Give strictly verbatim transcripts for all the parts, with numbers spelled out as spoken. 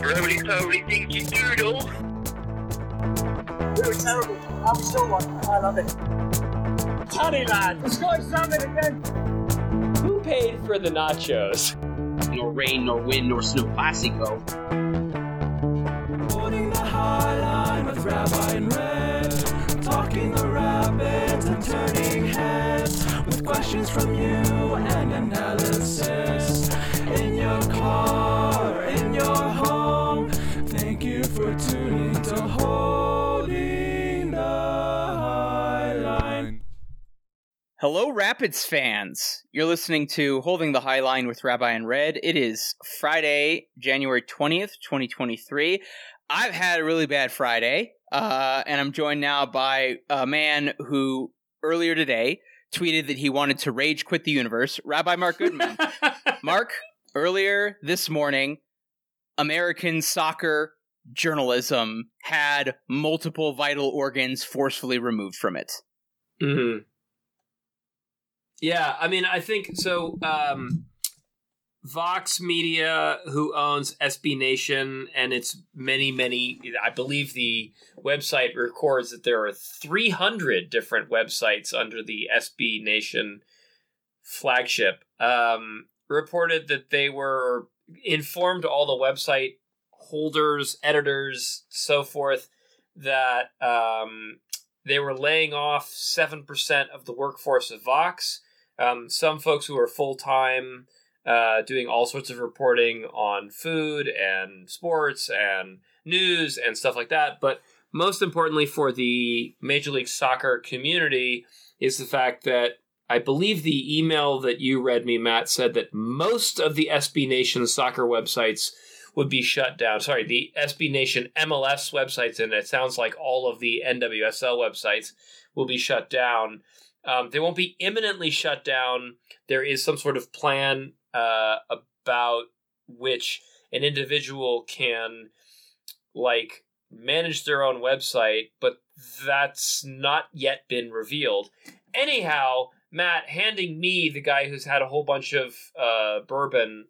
Everybody, everybody thinks you doodle. We were terrible. I'm still one. I love it. Honey lad, the sky's salmon again. Who paid for the nachos? Nor rain, nor wind, nor snow classico. Holding the high line with Rabbi in red, talking the rabbits and turning heads with questions from you and analysis. In your car, in your home, thank you for tuning to Holding the High Line. Hello, Rapids fans. You're listening to Holding the High Line with Rabbi in Red. It is Friday, January twentieth, twenty twenty-three. I've had a really bad Friday, uh, and I'm joined now by a man who earlier today tweeted that he wanted to rage quit the universe, Rabbi Mark Goodman. Mark, earlier this morning, American soccer journalism had multiple vital organs forcefully removed from it. Mm-hmm. Yeah, I mean, I think so. Um, Vox Media, who owns S B Nation, and its many, many, I believe the website records that there are three hundred different websites under the S B Nation flagship, um, reported that they were informed all the website holders, editors, so forth, that um, they were laying off seven percent of the workforce of Vox. Um, some folks who are full-time, uh, doing all sorts of reporting on food and sports and news and stuff like that. But most importantly for the Major League Soccer community is the fact that I believe the email that you read me, Matt, said that most of the S B Nation soccer websites would be shut down. Sorry, the S B Nation M L S websites, and it sounds like all of the N W S L websites will be shut down. Um, they won't be imminently shut down. There is some sort of plan uh, about which an individual can, like, manage their own website, but that's not yet been revealed. Anyhow, Matt, handing me, the guy who's had a whole bunch of uh, bourbon,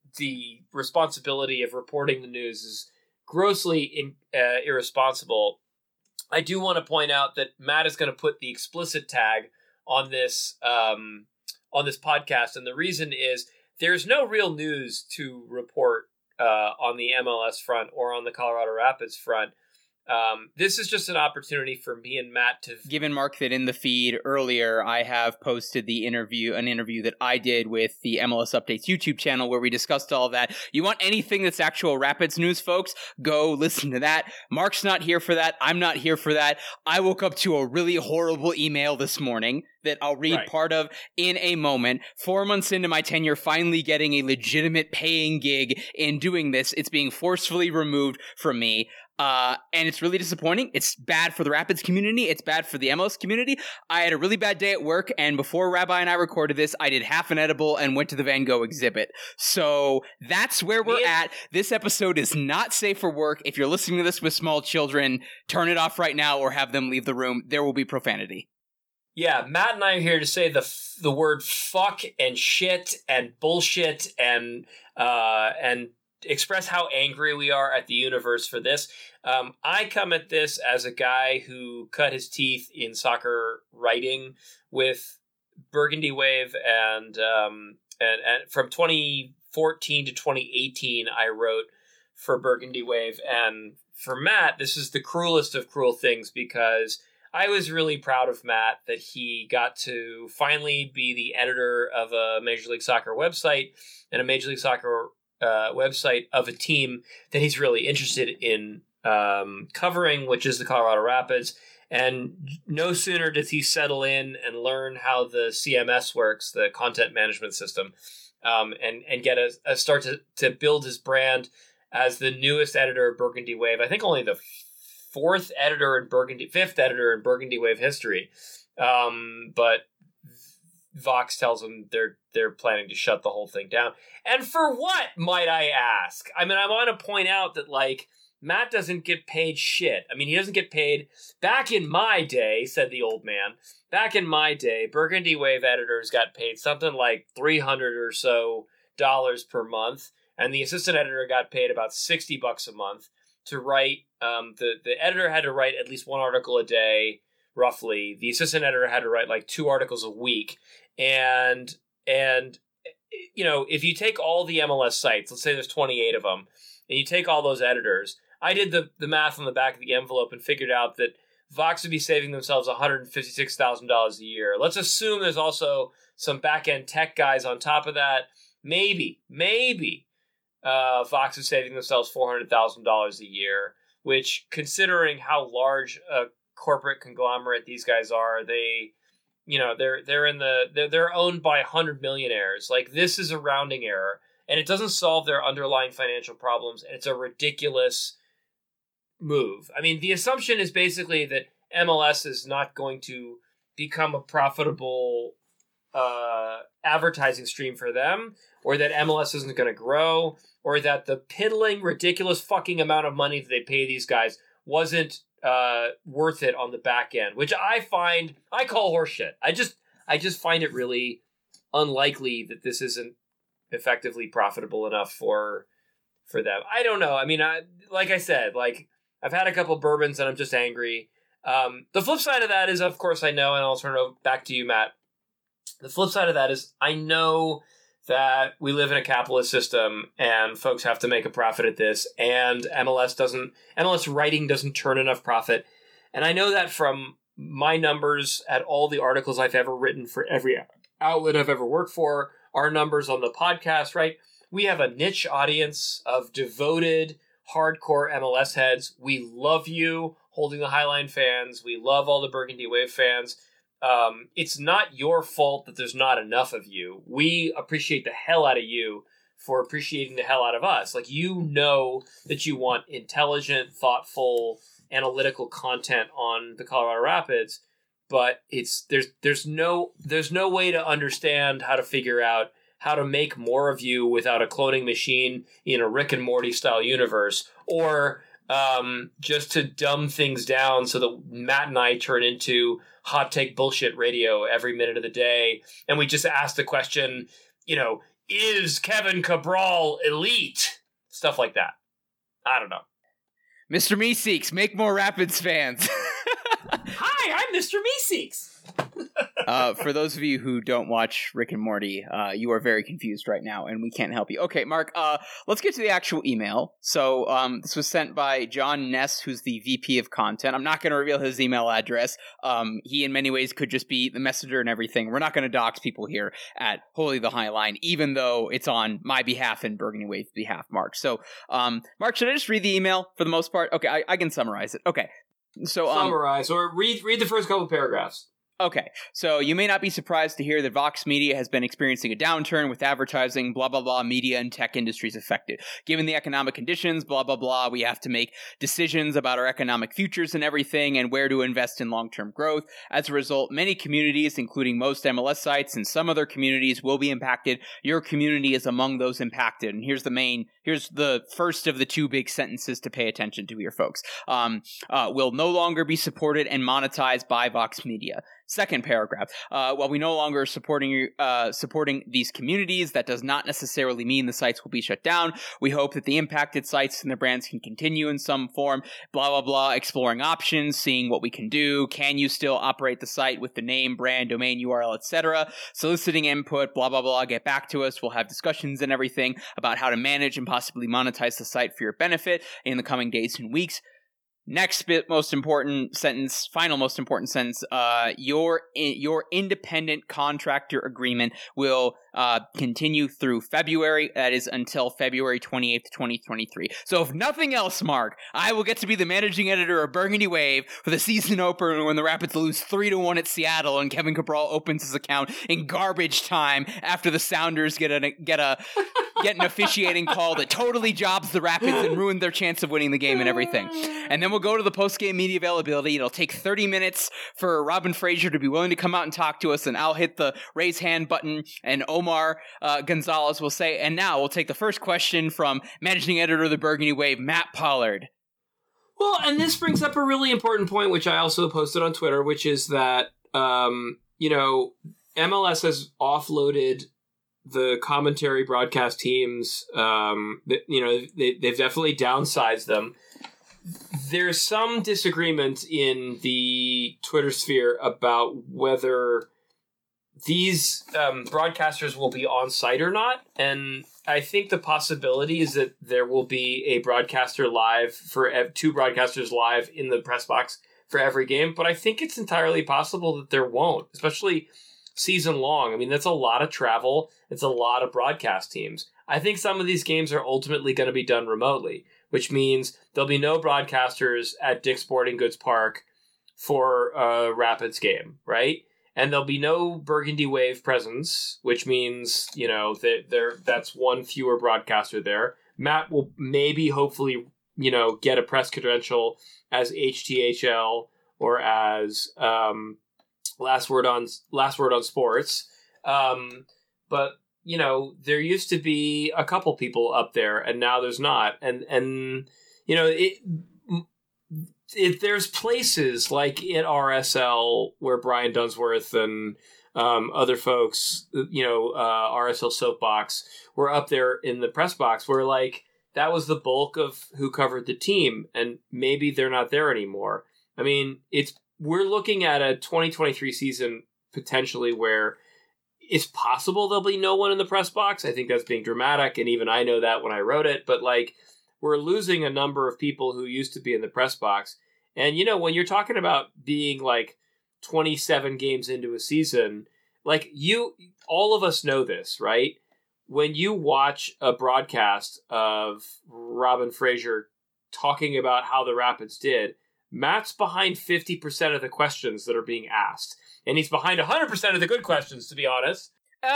the responsibility of reporting the news is grossly in, uh, irresponsible. I do want to point out that Matt is going to put the explicit tag on this um, on this podcast, and the reason is there's no real news to report uh, on the M L S front or on the Colorado Rapids front. Um, this is just an opportunity for me and Matt to... Given, Mark, that in the feed earlier, I have posted the interview, an interview that I did with the M L S Updates YouTube channel where we discussed all of that. You want anything that's actual Rapids news, folks? Go listen to that. Mark's not here for that. I'm not here for that. I woke up to a really horrible email this morning that I'll read Right. part of in a moment. Four months into my tenure, finally getting a legitimate paying gig in doing this. It's being forcefully removed from me. Uh, and it's really disappointing. It's bad for the Rapids community. It's bad for the M L S community. I had a really bad day at work, and before Rabbi and I recorded this, I did half an edible and went to the Van Gogh exhibit. So that's where we're Yeah. at. This episode is not safe for work. If you're listening to this with small children, turn it off right now or have them leave the room. There will be profanity. Yeah, Matt and I are here to say the f- the word fuck and shit and bullshit and uh, and express how angry we are at the universe for this. Um, I come at this as a guy who cut his teeth in soccer writing with Burgundy Wave, and um, and, and from twenty fourteen to twenty eighteen, I wrote for Burgundy Wave. And for Matt, this is the cruelest of cruel things because I was really proud of Matt that he got to finally be the editor of a Major League Soccer website and a Major League Soccer uh, website of a team that he's really interested in um, covering, which is the Colorado Rapids. And no sooner does he settle in and learn how the C M S works, the content management system, um, and, and get a, a start to, to build his brand as the newest editor of Burgundy Wave. I think only the fourth editor in Burgundy, fifth editor in Burgundy Wave history. Um, but Vox tells him they're they're planning to shut the whole thing down. And for what, might I ask? I mean, I want to point out that, like, Matt doesn't get paid shit. I mean, he doesn't get paid. Back in my day, said the old man, back in my day, Burgundy Wave editors got paid something like three hundred or so dollars per month. and the assistant editor got paid about sixty bucks a month to write. Um, the the editor had to write at least one article a day, roughly. The assistant editor had to write like two articles a week, and and you know, if you take all the M L S sites, let's say there's twenty-eight of them, and you take all those editors, I did the the math on the back of the envelope and figured out that Vox would be saving themselves one hundred fifty-six thousand dollars a year. Let's assume there's also some back-end tech guys on top of that. Maybe, maybe uh, Vox is saving themselves four hundred thousand dollars a year, which, considering how large a corporate conglomerate these guys are, they, you know, they're they're in the they're, they're owned by one hundred millionaires. Like, this is a rounding error, and it doesn't solve their underlying financial problems, and it's a ridiculous move. I mean, the assumption is basically that M L S is not going to become a profitable uh, advertising stream for them, or that M L S isn't going to grow, or that the piddling, ridiculous fucking amount of money that they pay these guys wasn't uh, worth it on the back end, which I find, I call horseshit. I just, I just find it really unlikely that this isn't effectively profitable enough for, for them. I don't know. I mean, I, like I said, like, I've had a couple bourbons and I'm just angry. Um, the flip side of that is, of course, I know, and I'll turn it back to you, Matt. The flip side of that is I know that we live in a capitalist system and folks have to make a profit at this, and M L S doesn't, M L S writing doesn't turn enough profit. And I know that from my numbers at all the articles I've ever written for every outlet I've ever worked for, our numbers on the podcast, right? We have a niche audience of devoted, hardcore M L S heads. We love you, Holding the Highline fans. We love all the Burgundy Wave fans. Um, it's not your fault that there's not enough of you. We appreciate the hell out of you for appreciating the hell out of us. Like, you know that you want intelligent, thoughtful, analytical content on the Colorado Rapids, but it's there's there's no there's no way to understand how to figure out how to make more of you without a cloning machine in a Rick and Morty style universe, or um, just to dumb things down so that Matt and I turn into hot take bullshit radio every minute of the day. And we just ask the question, you know, is Kevin Cabral elite? Stuff like that. I don't know. Mister Meeseeks, make more Rapids fans. Hi, I'm Mister Meeseeks. uh, for those of you who don't watch Rick and Morty, uh, you are very confused right now, and we can't help you. Okay, Mark, uh, let's get to the actual email. So um, this was sent by John Ness, who's the V P of content. I'm not going to reveal his email address. Um, he, in many ways, could just be the messenger and everything. We're not going to dox people here at Holy the Highline, even though it's on my behalf and Burgundy Wave's behalf, Mark. So, um, Mark, should I just read the email for the most part? Okay, I, I can summarize it. Okay. So, um, Summarize, or read read the first couple paragraphs. Okay, so you may not be surprised to hear that Vox Media has been experiencing a downturn with advertising, blah, blah, blah, media and tech industries affected. Given the economic conditions, blah, blah, blah, we have to make decisions about our economic futures and everything and where to invest in long-term growth. As a result, many communities, including most M L S sites and some other communities, will be impacted. Your community is among those impacted. And here's the main, here's the first of the two big sentences to pay attention to here, folks. Um, uh, will no longer be supported and monetized by Vox Media. Second paragraph, uh, while we no longer are supporting, uh, supporting these communities, that does not necessarily mean the sites will be shut down. We hope that the impacted sites and their brands can continue in some form, blah, blah, blah, exploring options, seeing what we can do. Can you still operate the site with the name, brand, domain, U R L, et cetera? Soliciting input, blah, blah, blah, get back to us. We'll have discussions and everything about how to manage and possibly monetize the site for your benefit in the coming days and weeks. Next bit, most important sentence, final most important sentence, uh, your your independent contractor agreement will uh, continue through February. That is until February twenty-eighth, twenty twenty-three. So if nothing else, Mark, I will get to be the managing editor of Burgundy Wave for the season opener when the Rapids lose three to one at Seattle and Kevin Cabral opens his account in garbage time after the Sounders get a get a get an officiating call that totally jobs the Rapids and ruined their chance of winning the game and everything. And then we'll go to the post-game media availability. It'll take thirty minutes for Robin Fraser to be willing to come out and talk to us, and I'll hit the raise hand button, and Omar uh, Gonzalez will say, and now we'll take the first question from managing editor of the Burgundy Wave, Matt Pollard. Well, and this brings up a really important point, which I also posted on Twitter, which is that, um, you know, M L S has offloaded the commentary broadcast teams, um, you know, they, they've definitely downsized them. There's some disagreement in the Twitter sphere about whether these um, broadcasters will be on site or not. And I think the possibility is that there will be a broadcaster live for ev- two broadcasters live in the press box for every game. But I think it's entirely possible that there won't, especially season long. I mean, that's a lot of travel. It's a lot of broadcast teams. I think some of these games are ultimately going to be done remotely, which means there'll be no broadcasters at Dick's Sporting Goods Park for a Rapids game, right? And there'll be no Burgundy Wave presence, which means, you know, that there that's one fewer broadcaster there. Matt will maybe, hopefully, you know, get a press credential as H T H L or as um, last word on last word on sports. Um, but you know, there used to be a couple people up there, and now there's not. And and you know, it. If there's places like at R S L where Brian Dunsworth and um, other folks, you know, uh, R S L Soapbox were up there in the press box where like that was the bulk of who covered the team, and maybe they're not there anymore. I mean, it's we're looking at a twenty twenty-three season potentially where it's possible there'll be no one in the press box. I think that's being dramatic, and even I know that when I wrote it, but like, we're losing a number of people who used to be in the press box. And, you know, when you're talking about being like twenty-seven games into a season, like you, all of us know this, right? When you watch a broadcast of Robin Fraser talking about how the Rapids did, Matt's behind fifty percent of the questions that are being asked. And he's behind one hundred percent of the good questions, to be honest.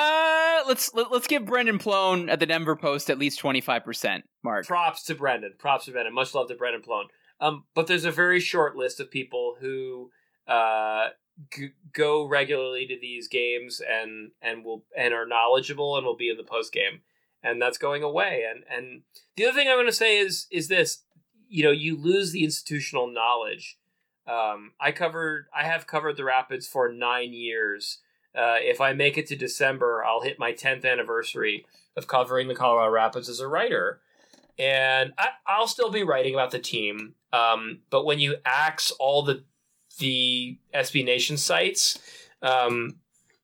Uh, let's let, let's give Brendan Plone at the Denver Post at least twenty-five percent, Mark. Props to Brendan. Props to Brendan. Much love to Brendan Plone. Um, but there's a very short list of people who uh, g- go regularly to these games and and will and are knowledgeable and will be in the post game, and that's going away. And and the other thing I'm going to say is is this: you know, you lose the institutional knowledge. Um, I covered, I have covered the Rapids for nine years. Uh, if I make it to December, I'll hit my tenth anniversary of covering the Colorado Rapids as a writer. And I, I'll still be writing about the team. Um, but when you axe all the the S B Nation sites, um,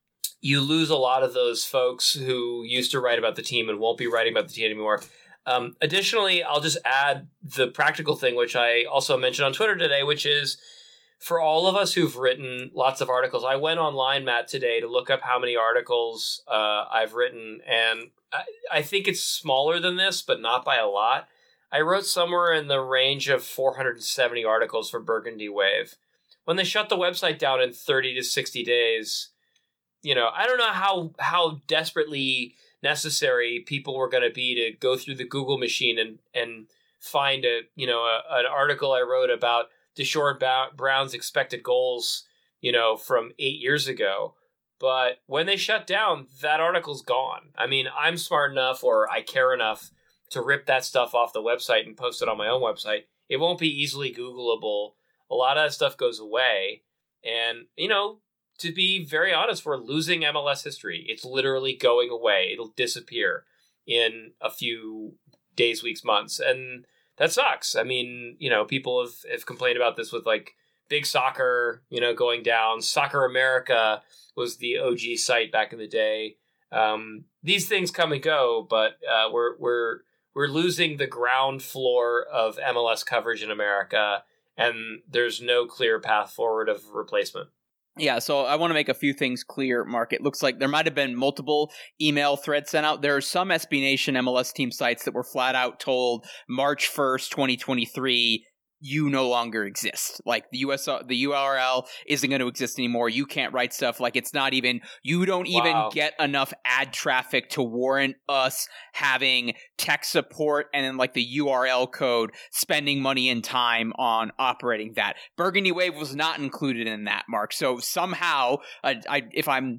you lose a lot of those folks who used to write about the team and won't be writing about the team anymore. Um, additionally, I'll just add the practical thing, which I also mentioned on Twitter today, which is for all of us who've written lots of articles. I went online, Matt, today to look up how many articles uh, I've written, and I, I think it's smaller than this, but not by a lot. I wrote somewhere in the range of four hundred seventy articles for Burgundy Wave. When they shut the website down in thirty to sixty days, you know, I don't know how how desperately necessary people were going to be to go through the Google machine and and find a you know a, an article I wrote about Deshaun Brown's expected goals, you know, from eight years ago. But when they shut down, that article's gone. I mean, I'm smart enough, or I care enough to rip that stuff off the website and post it on my own website. It won't be easily Googleable. A lot of that stuff goes away. And, you know, to be very honest, we're losing M L S history. It's literally going away. It'll disappear in a few days, weeks, months. And that sucks. I mean, you know, people have, have complained about this with like Big Soccer, you know, going down. Soccer America was the O G site back in the day. Um, these things come and go, but uh, we're we're we're losing the ground floor of M L S coverage in America, and there's no clear path forward of replacement. Yeah, so I want to make a few things clear, Mark. It looks like there might have been multiple email threads sent out. There are some S B Nation M L S team sites that were flat out told March first, twenty twenty-three, you no longer exist. Like the U S, the U R L isn't going to exist anymore. You can't write stuff. Like it's not even, you don't even Wow. get enough ad traffic to warrant us having tech support and then like the U R L code, spending money and time on operating that. Burgundy Wave was not included in that, Mark. So somehow, uh, I, if I'm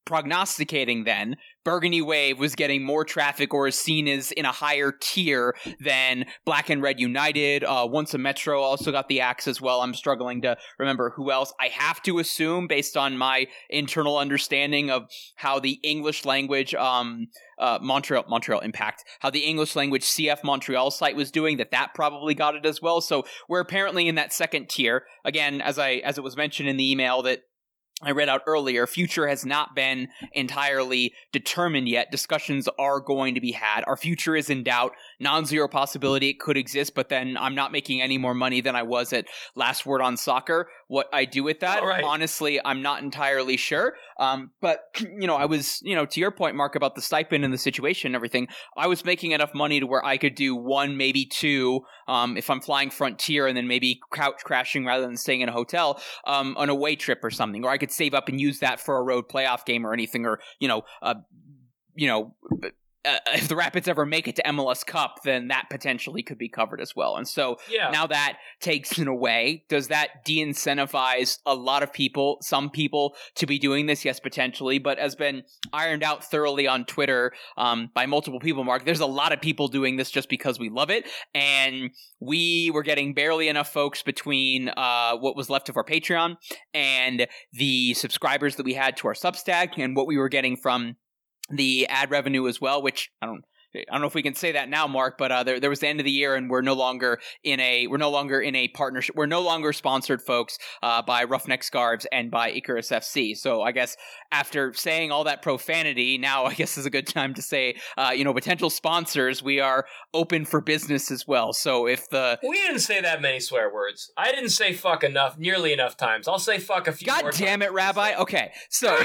prognosticating then, Burgundy Wave was getting more traffic or is seen as in a higher tier than Black and Red United. Uh, Once a Metro also got the axe as well. I'm struggling to remember who else. I have to assume, based on my internal understanding of how the English language um, uh, Montreal Montreal Impact, how the English language C F Montreal site was doing, that that probably got it as well. So we're apparently in that second tier. Again, as I as it was mentioned in the email that I read out earlier, future has not been entirely determined yet. Discussions are going to be had. Our future is in doubt. Non-zero possibility it could exist, but then I'm not making any more money than I was at Last Word on Soccer. What I do with that, right. honestly, I'm not entirely sure. Um, but, you know, I was, you know, to your point, Mark, about the stipend and the situation and everything, I was making enough money to where I could do one, maybe two, um, if I'm flying Frontier and then maybe couch crashing rather than staying in a hotel, um, an away trip or something, or I could save up and use that for a road playoff game or anything, or, you know, uh, you know, uh, if the Rapids ever make it to M L S Cup, then that potentially could be covered as well. And so yeah. now that takes it away. Does that de-incentivize a lot of people, some people, to be doing this? Yes, potentially, but has been ironed out thoroughly on Twitter um, by multiple people, Mark. There's a lot of people doing this just because we love it, and we were getting barely enough folks between uh, what was left of our Patreon and the subscribers that we had to our Substack and what we were getting from the ad revenue as well, which I don't I don't know if we can say that now, Mark, but uh, there there was the end of the year, and we're no longer in a we're no longer in a partnership. We're no longer sponsored, folks, uh, by Roughneck Scarves and by Icarus F C. So I guess after saying all that profanity, now I guess is a good time to say, uh, you know, potential sponsors, we are open for business as well. So if the we didn't say that many swear words, I didn't say fuck enough, nearly enough times. I'll say fuck a few. God more damn times. it, Rabbi. Okay, so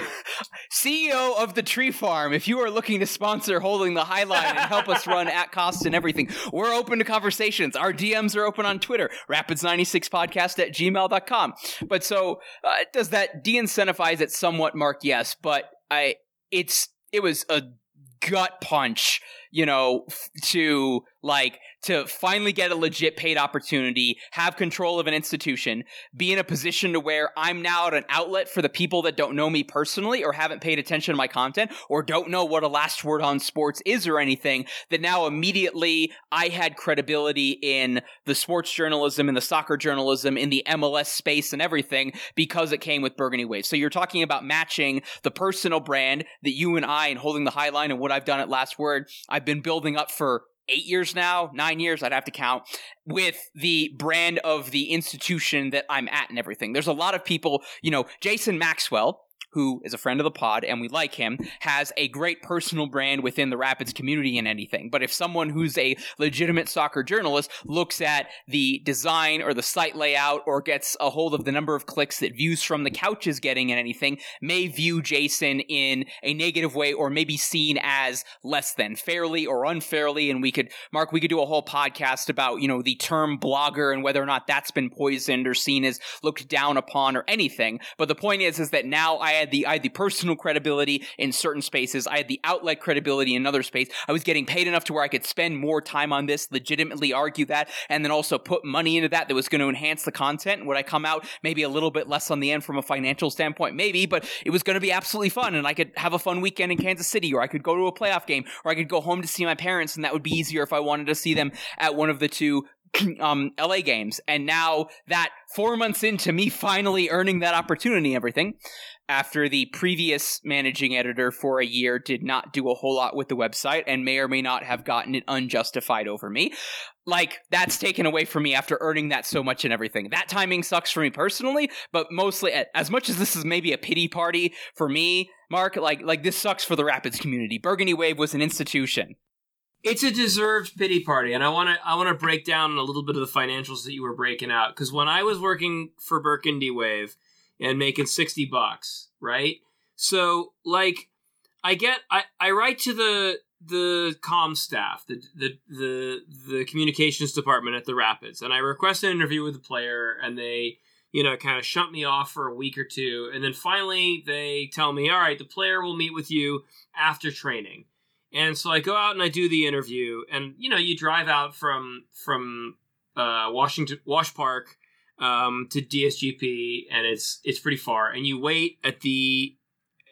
C E O of the Tree Farm, if you are looking to sponsor Holding the High Line and help us run at cost and everything, we're open to conversations. Our D Ms are open on Twitter, rapids ninety-six podcast at gmail dot com. But so uh, does that de-incentivize it somewhat, Mark? Yes, but I it's it was a gut punch, you know, f- to like to finally get a legit paid opportunity, have control of an institution, be in a position to where I'm now at an outlet for the people that don't know me personally or haven't paid attention to my content or don't know what a Last Word on Sports is or anything, that now immediately I had credibility in the sports journalism, in the soccer journalism, in the M L S space and everything because it came with Burgundy Wave. So you're talking about matching the personal brand that you and I and Holding the High Line and what I've done at Last Word, I've been building up for eight years now, nine years, I'd have to count, with the brand of the institution that I'm at and everything. There's a lot of people, you know, Jason Maxwell, who is a friend of the pod, and we like him, has a great personal brand within the Rapids community and anything. But if someone who's a legitimate soccer journalist looks at the design or the site layout or gets a hold of the number of clicks that Views from the Couch is getting and anything, may view Jason in a negative way or maybe seen as less than fairly or unfairly. And we could, Mark, we could do a whole podcast about, you know, the term blogger and whether or not that's been poisoned or seen as looked down upon or anything. But the point is, is that now I had the I had the personal credibility in certain spaces. I had the outlet credibility in another space. I was getting paid enough to where I could spend more time on this, legitimately argue that, and then also put money into that that was going to enhance the content. Would I come out maybe a little bit less on the end from a financial standpoint? Maybe, but it was going to be absolutely fun, and I could have a fun weekend in Kansas City, or I could go to a playoff game, or I could go home to see my parents, and that would be easier if I wanted to see them at one of the two um, L A games. And now that four months into me finally earning that opportunity and everything, after the previous managing editor for a year did not do a whole lot with the website and may or may not have gotten it unjustified over me, like, that's taken away from me after earning that so much and everything. That timing sucks for me personally, but mostly, as much as this is maybe a pity party for me, Mark, like, like this sucks for the Rapids community. Burgundy Wave was an institution. It's a deserved pity party, and I want to I want to break down a little bit of the financials that you were breaking out, because when I was working for Burgundy Wave and making sixty bucks, right? So, like, I get I, I write to the the comm staff, the the the the communications department at the Rapids, and I request an interview with the player, and they, you know, kind of shunt me off for a week or two, and then finally they tell me, all right, the player will meet with you after training. And so I go out and I do the interview, and, you know, you drive out from from uh, Washington Wash Park um, to D S G P, and it's it's pretty far. And you wait at the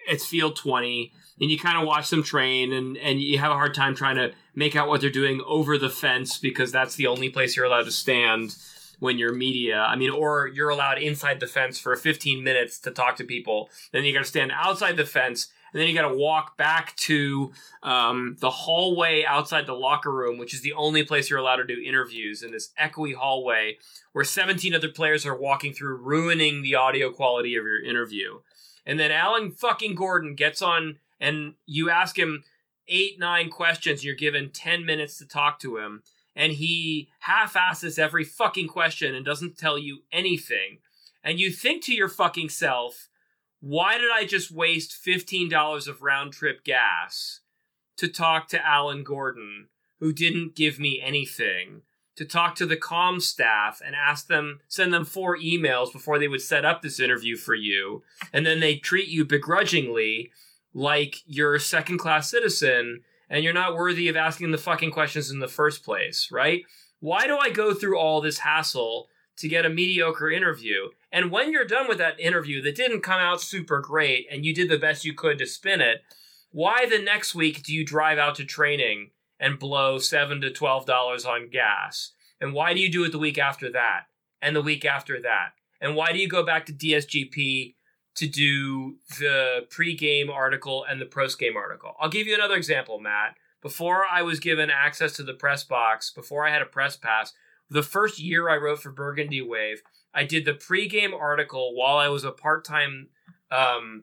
it's field twenty, and you kind of watch them train, and, and you have a hard time trying to make out what they're doing over the fence because that's the only place you're allowed to stand when you're media. I mean, or you're allowed inside the fence for fifteen minutes to talk to people. Then you got to stand outside the fence, and then you got to walk back to um, the hallway outside the locker room, which is the only place you're allowed to do interviews, in this echoey hallway where seventeen other players are walking through, ruining the audio quality of your interview. And then Alan fucking Gordon gets on, and you ask him eight, nine questions, and you're given ten minutes to talk to him. And he half-asses every fucking question and doesn't tell you anything. And you think to your fucking self, why did I just waste fifteen dollars of round-trip gas to talk to Alan Gordon, who didn't give me anything, to talk to the comm staff and ask them, send them four emails before they would set up this interview for you, and then they treat you begrudgingly like you're a second-class citizen and you're not worthy of asking the fucking questions in the first place, right? Why do I go through all this hassle to get a mediocre interview? And when you're done with that interview that didn't come out super great and you did the best you could to spin it, why the next week do you drive out to training and blow seven to twelve dollars on gas? And why do you do it the week after that? And the week after that? And why do you go back to D S G P to do the pre-game article and the post-game article? I'll give you another example, Matt. Before I was given access to the press box, before I had a press pass, the first year I wrote for Burgundy Wave, I did the pre-game article while I was a part-time, um,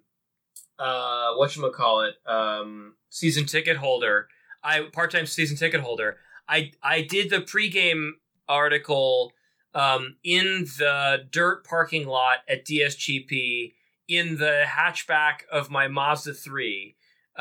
uh, whatchamacallit, um, season ticket holder. I part-time season ticket holder. I I did the pregame article um, in the dirt parking lot at D S G P in the hatchback of my Mazda three,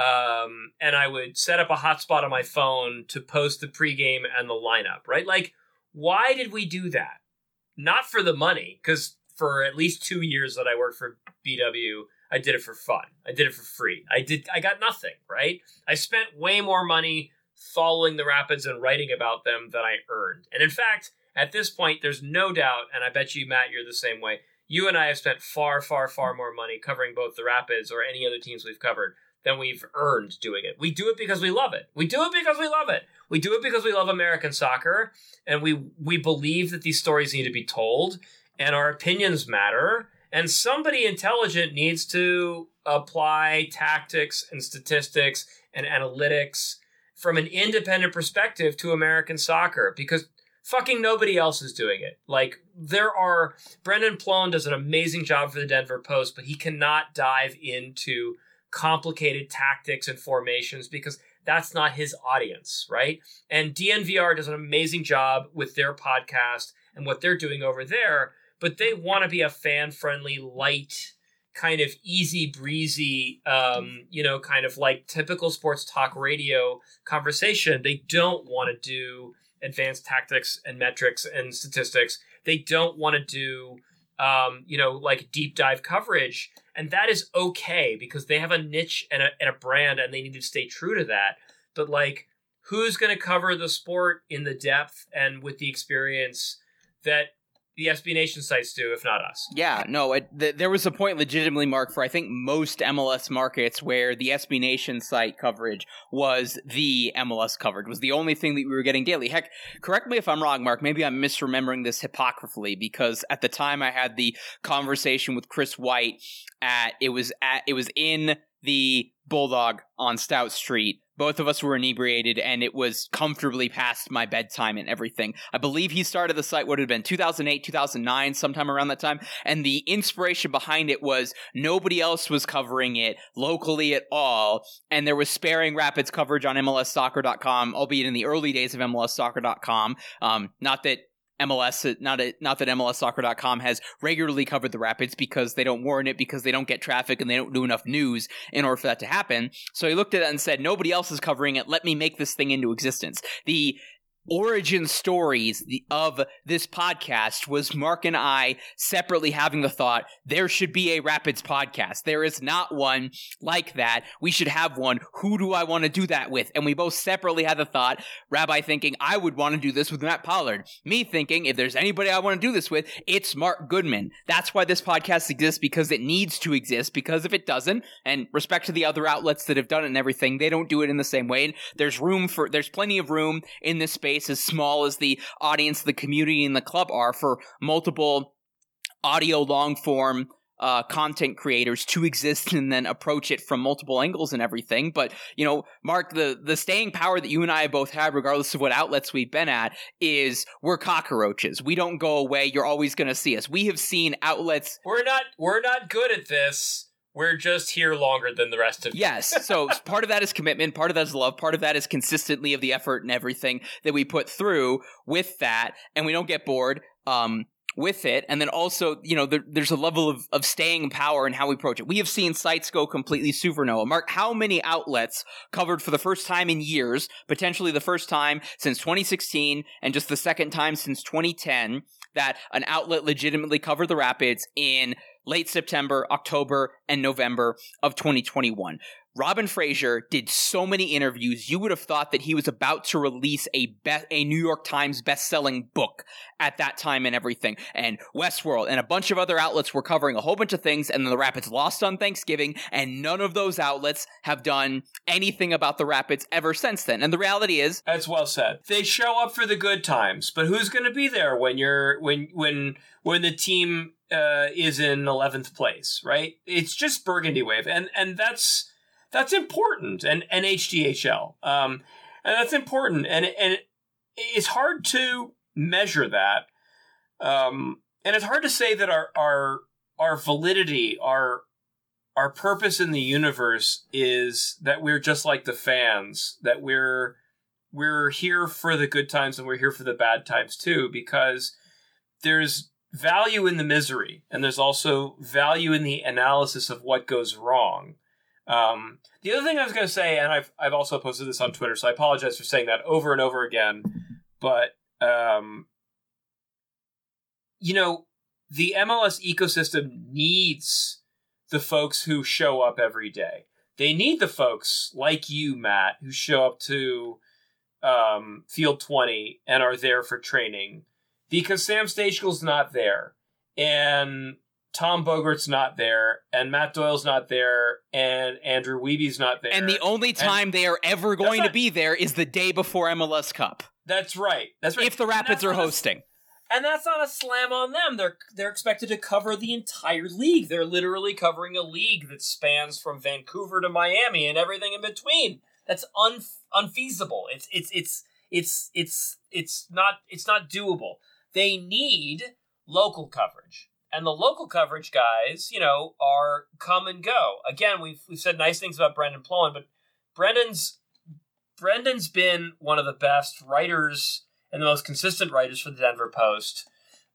um, and I would set up a hotspot on my phone to post the pregame and the lineup. Right? Like, why did we do that? Not for the money, because for at least two years that I worked for B W, I did it for fun. I did it for free. I did. I got nothing, right? I spent way more money following the Rapids and writing about them than I earned. And in fact, at this point, there's no doubt, and I bet you, Matt, you're the same way, you and I have spent far, far, far more money covering both the Rapids or any other teams we've covered than we've earned doing it. We do it because we love it. We do it because we love it. We do it because we love American soccer, and we we believe that these stories need to be told, and our opinions matter, and somebody intelligent needs to apply tactics and statistics and analytics from an independent perspective to American soccer, because fucking nobody else is doing it. Like, there are... Brendan Plone does an amazing job for the Denver Post, but he cannot dive into complicated tactics and formations because that's not his audience, right? And D N V R does an amazing job with their podcast and what they're doing over there, but they want to be a fan-friendly, light, kind of easy breezy, um, you know, kind of like typical sports talk radio conversation. They don't want to do advanced tactics and metrics and statistics. They don't want to do, um, you know, like deep dive coverage. And that is okay because they have a niche and a, and a brand and they need to stay true to that. But like, who's going to cover the sport in the depth and with the experience that the S B Nation sites do, if not us? Yeah, no, it, th- there was a point legitimately, Mark, for I think most M L S markets where the S B Nation site coverage was the M L S coverage, was the only thing that we were getting daily. Heck, correct me if I'm wrong, Mark, maybe I'm misremembering this hypocritically, because at the time I had the conversation with Chris White at, it was at, it was in the Bulldog on Stout Street. Both of us were inebriated, and it was comfortably past my bedtime and everything. I believe he started the site, what had been two thousand eight, two thousand nine, sometime around that time, and the inspiration behind it was nobody else was covering it locally at all, and there was sparing Rapids coverage on M L S soccer dot com, albeit in the early days of M L S soccer dot com. Um, not that M L S, not a, not that M L S soccer dot com has regularly covered the Rapids, because they don't warrant it, because they don't get traffic and they don't do enough news in order for that to happen. So he looked at it and said, nobody else is covering it. Let me make this thing into existence. The origin stories of this podcast was Mark and I separately having the thought, there should be a Rapids podcast. There is not one like that. We should have one. Who do I want to do that with? And we both separately had the thought, Rabbi thinking, I would want to do this with Matt Pollard. Me thinking, if there's anybody I want to do this with, it's Mark Goodman. That's why this podcast exists, because it needs to exist, because if it doesn't, and respect to the other outlets that have done it and everything, they don't do it in the same way. And there's room for, there's plenty of room in this space, as small as the audience, the community, and the club are, for multiple audio long form uh, content creators to exist and then approach it from multiple angles and everything. But, you know, Mark, the, the staying power that you and I both have, regardless of what outlets we've been at, is we're cockroaches. We don't go away. You're always going to see us. We have seen outlets. We're not, we're not good at this. We're just here longer than the rest of you. Yes, so part of that is commitment, part of that is love, part of that is consistently of the effort and everything that we put through with that, and we don't get bored um, with it. And then also, you know, there, there's a level of, of staying power in how we approach it. We have seen sites go completely supernova. Mark, how many outlets covered for the first time in years, potentially the first time since twenty sixteen, and just the second time since twenty ten, that an outlet legitimately covered the Rapids in late September, October, and November of twenty twenty-one. Robin Fraser did so many interviews, you would have thought that he was about to release a be- a New York Times best-selling book at that time and everything. And Westworld and a bunch of other outlets were covering a whole bunch of things, and then the Rapids lost on Thanksgiving, and none of those outlets have done anything about the Rapids ever since then. And the reality is... That's well said. They show up for the good times, but who's going to be there when you're when when when the team uh, is in eleventh place, right? It's just Burgundy Wave, and and that's... That's important, and, and H D H L, um, and that's important, and and it's hard to measure that, um, and it's hard to say that our our our validity, our our purpose in the universe is that we're just like the fans, that we're we're here for the good times and we're here for the bad times too, because there's value in the misery, and there's also value in the analysis of what goes wrong. Um, the other thing I was going to say, and I've I've also posted this on Twitter, so I apologize for saying that over and over again, but um, you know, the M L S ecosystem needs the folks who show up every day. They need the folks like you, Matt, who show up to um, Field twenty and are there for training, because Sam Stagell's not there, and Tom Bogert's not there, and Matt Doyle's not there, and Andrew Wiebe's not there. And the only time and they are ever going not, to be there is the day before M L S Cup. That's right. That's right. If the Rapids are hosting. A, and that's not a slam on them. They're they're expected to cover the entire league. They're literally covering a league that spans from Vancouver to Miami and everything in between. That's un, unfeasible. It's it's it's it's it's it's not it's not doable. They need local coverage. And the local coverage guys, you know, are come and go. Again, we've we've said nice things about Brendan Plowen, but Brendan's Brendan's been one of the best writers and the most consistent writers for the Denver Post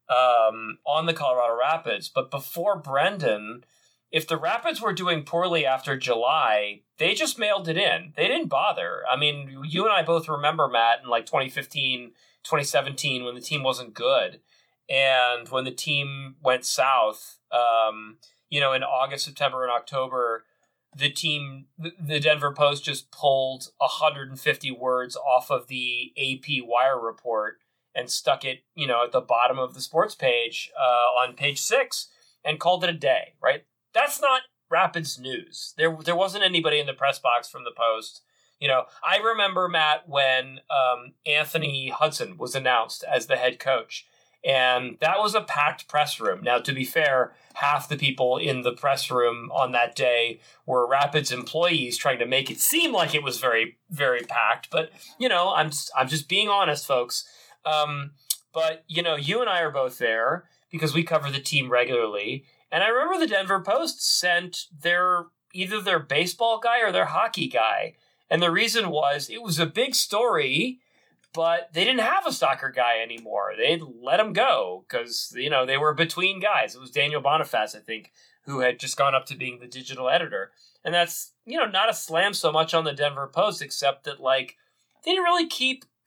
um, on the Colorado Rapids. But before Brendan, if the Rapids were doing poorly after July, they just mailed it in. They didn't bother. I mean, you and I both remember, Matt, in like twenty fifteen, twenty seventeen, when the team wasn't good. And when the team went south, um, you know, in August, September, and October, the team, the Denver Post just pulled one hundred fifty words off of the A P Wire report and stuck it, you know, at the bottom of the sports page uh, on page six and called it a day, right? That's not Rapids news. There, there wasn't anybody in the press box from the Post. You know, I remember, Matt, when um, Anthony Hudson was announced as the head coach. And that was a packed press room. Now, to be fair, half the people in the press room on that day were Rapids employees trying to make it seem like it was very, very packed. But, you know, I'm just, I'm just being honest, folks. Um, but, you know, you and I are both there because we cover the team regularly. And I remember the Denver Post sent their either their baseball guy or their hockey guy. And the reason was it was a big story, but they didn't have a soccer guy anymore. They'd let him go because, you know, they were between guys. It was Daniel Boniface, I think, who had just gone up to being the digital editor. And that's, you know, not a slam so much on the Denver Post, except that, like, they didn't really keep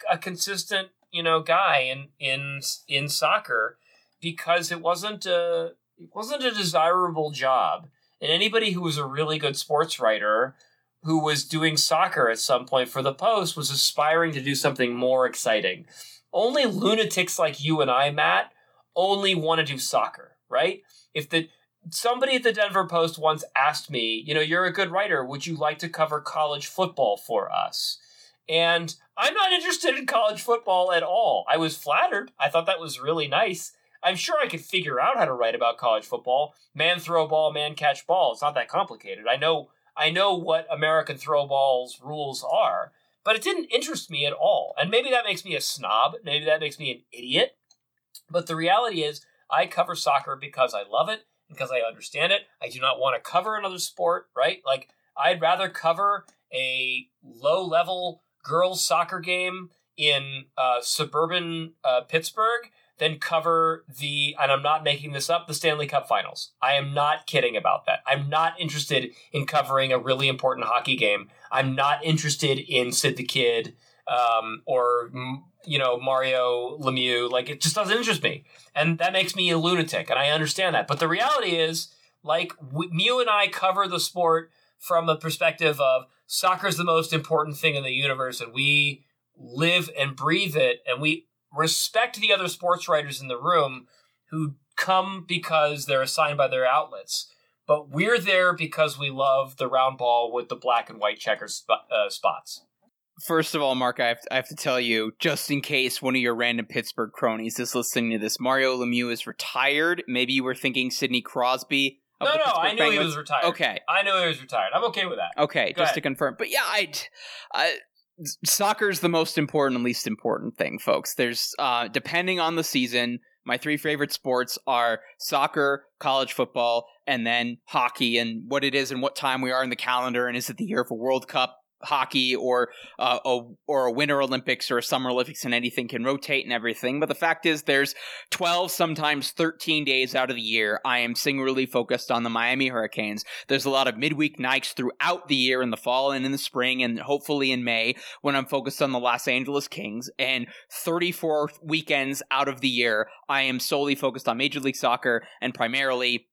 a consistent, you know, guy in in in soccer because it wasn't a it wasn't a desirable job. And anybody who was a really good sports writer who was doing soccer at some point for the Post was aspiring to do something more exciting. Only lunatics like you and I, Matt, only want to do soccer, right? If the somebody at the Denver Post once asked me, you know, you're a good writer, would you like to cover college football for us? And I'm not interested in college football at all. I was flattered. I thought that was really nice. I'm sure I could figure out how to write about college football. Man throw ball, man catch ball. It's not that complicated. I know I know what American throw ball's rules are, but it didn't interest me at all. And maybe that makes me a snob. Maybe that makes me an idiot. But the reality is I cover soccer because I love it, because I understand it. I do not want to cover another sport, right? Like, I'd rather cover a low-level girls' soccer game in uh, suburban uh, Pittsburgh than cover the, and I'm not making this up, the Stanley Cup Finals. I am not kidding about that. I'm not interested in covering a really important hockey game. I'm not interested in Sid the Kid um, or, you know, Mario Lemieux. Like, it just doesn't interest me. And that makes me a lunatic, and I understand that. But the reality is, like, we, you and I cover the sport from the perspective of soccer is the most important thing in the universe, and we live and breathe it, and we respect the other sports writers in the room who come because they're assigned by their outlets. But we're there because we love the round ball with the black and white checker sp- uh, spots. First of all, Mark, I have, to, I have to tell you, just in case one of your random Pittsburgh cronies is listening to this, Mario Lemieux is retired. Maybe you were thinking Sidney Crosby. No, no, Pittsburgh I knew Penguins. he was retired. Okay. I knew he was retired. I'm okay with that. Okay, Go just ahead. to confirm. But yeah, I, I soccer's the most important and least important thing, folks. There's, uh, depending on the season, my three favorite sports are soccer, college football, and then hockey, and what it is and what time we are in the calendar, and is it the year of a World Cup hockey or uh, a, or a Winter Olympics or a Summer Olympics, and anything can rotate and everything. But the fact is there's twelve, sometimes thirteen days out of the year I am singularly focused on the Miami Hurricanes. There's a lot of midweek nights throughout the year in the fall and in the spring and hopefully in May when I'm focused on the Los Angeles Kings. And thirty-four weekends out of the year I am solely focused on Major League Soccer and primarily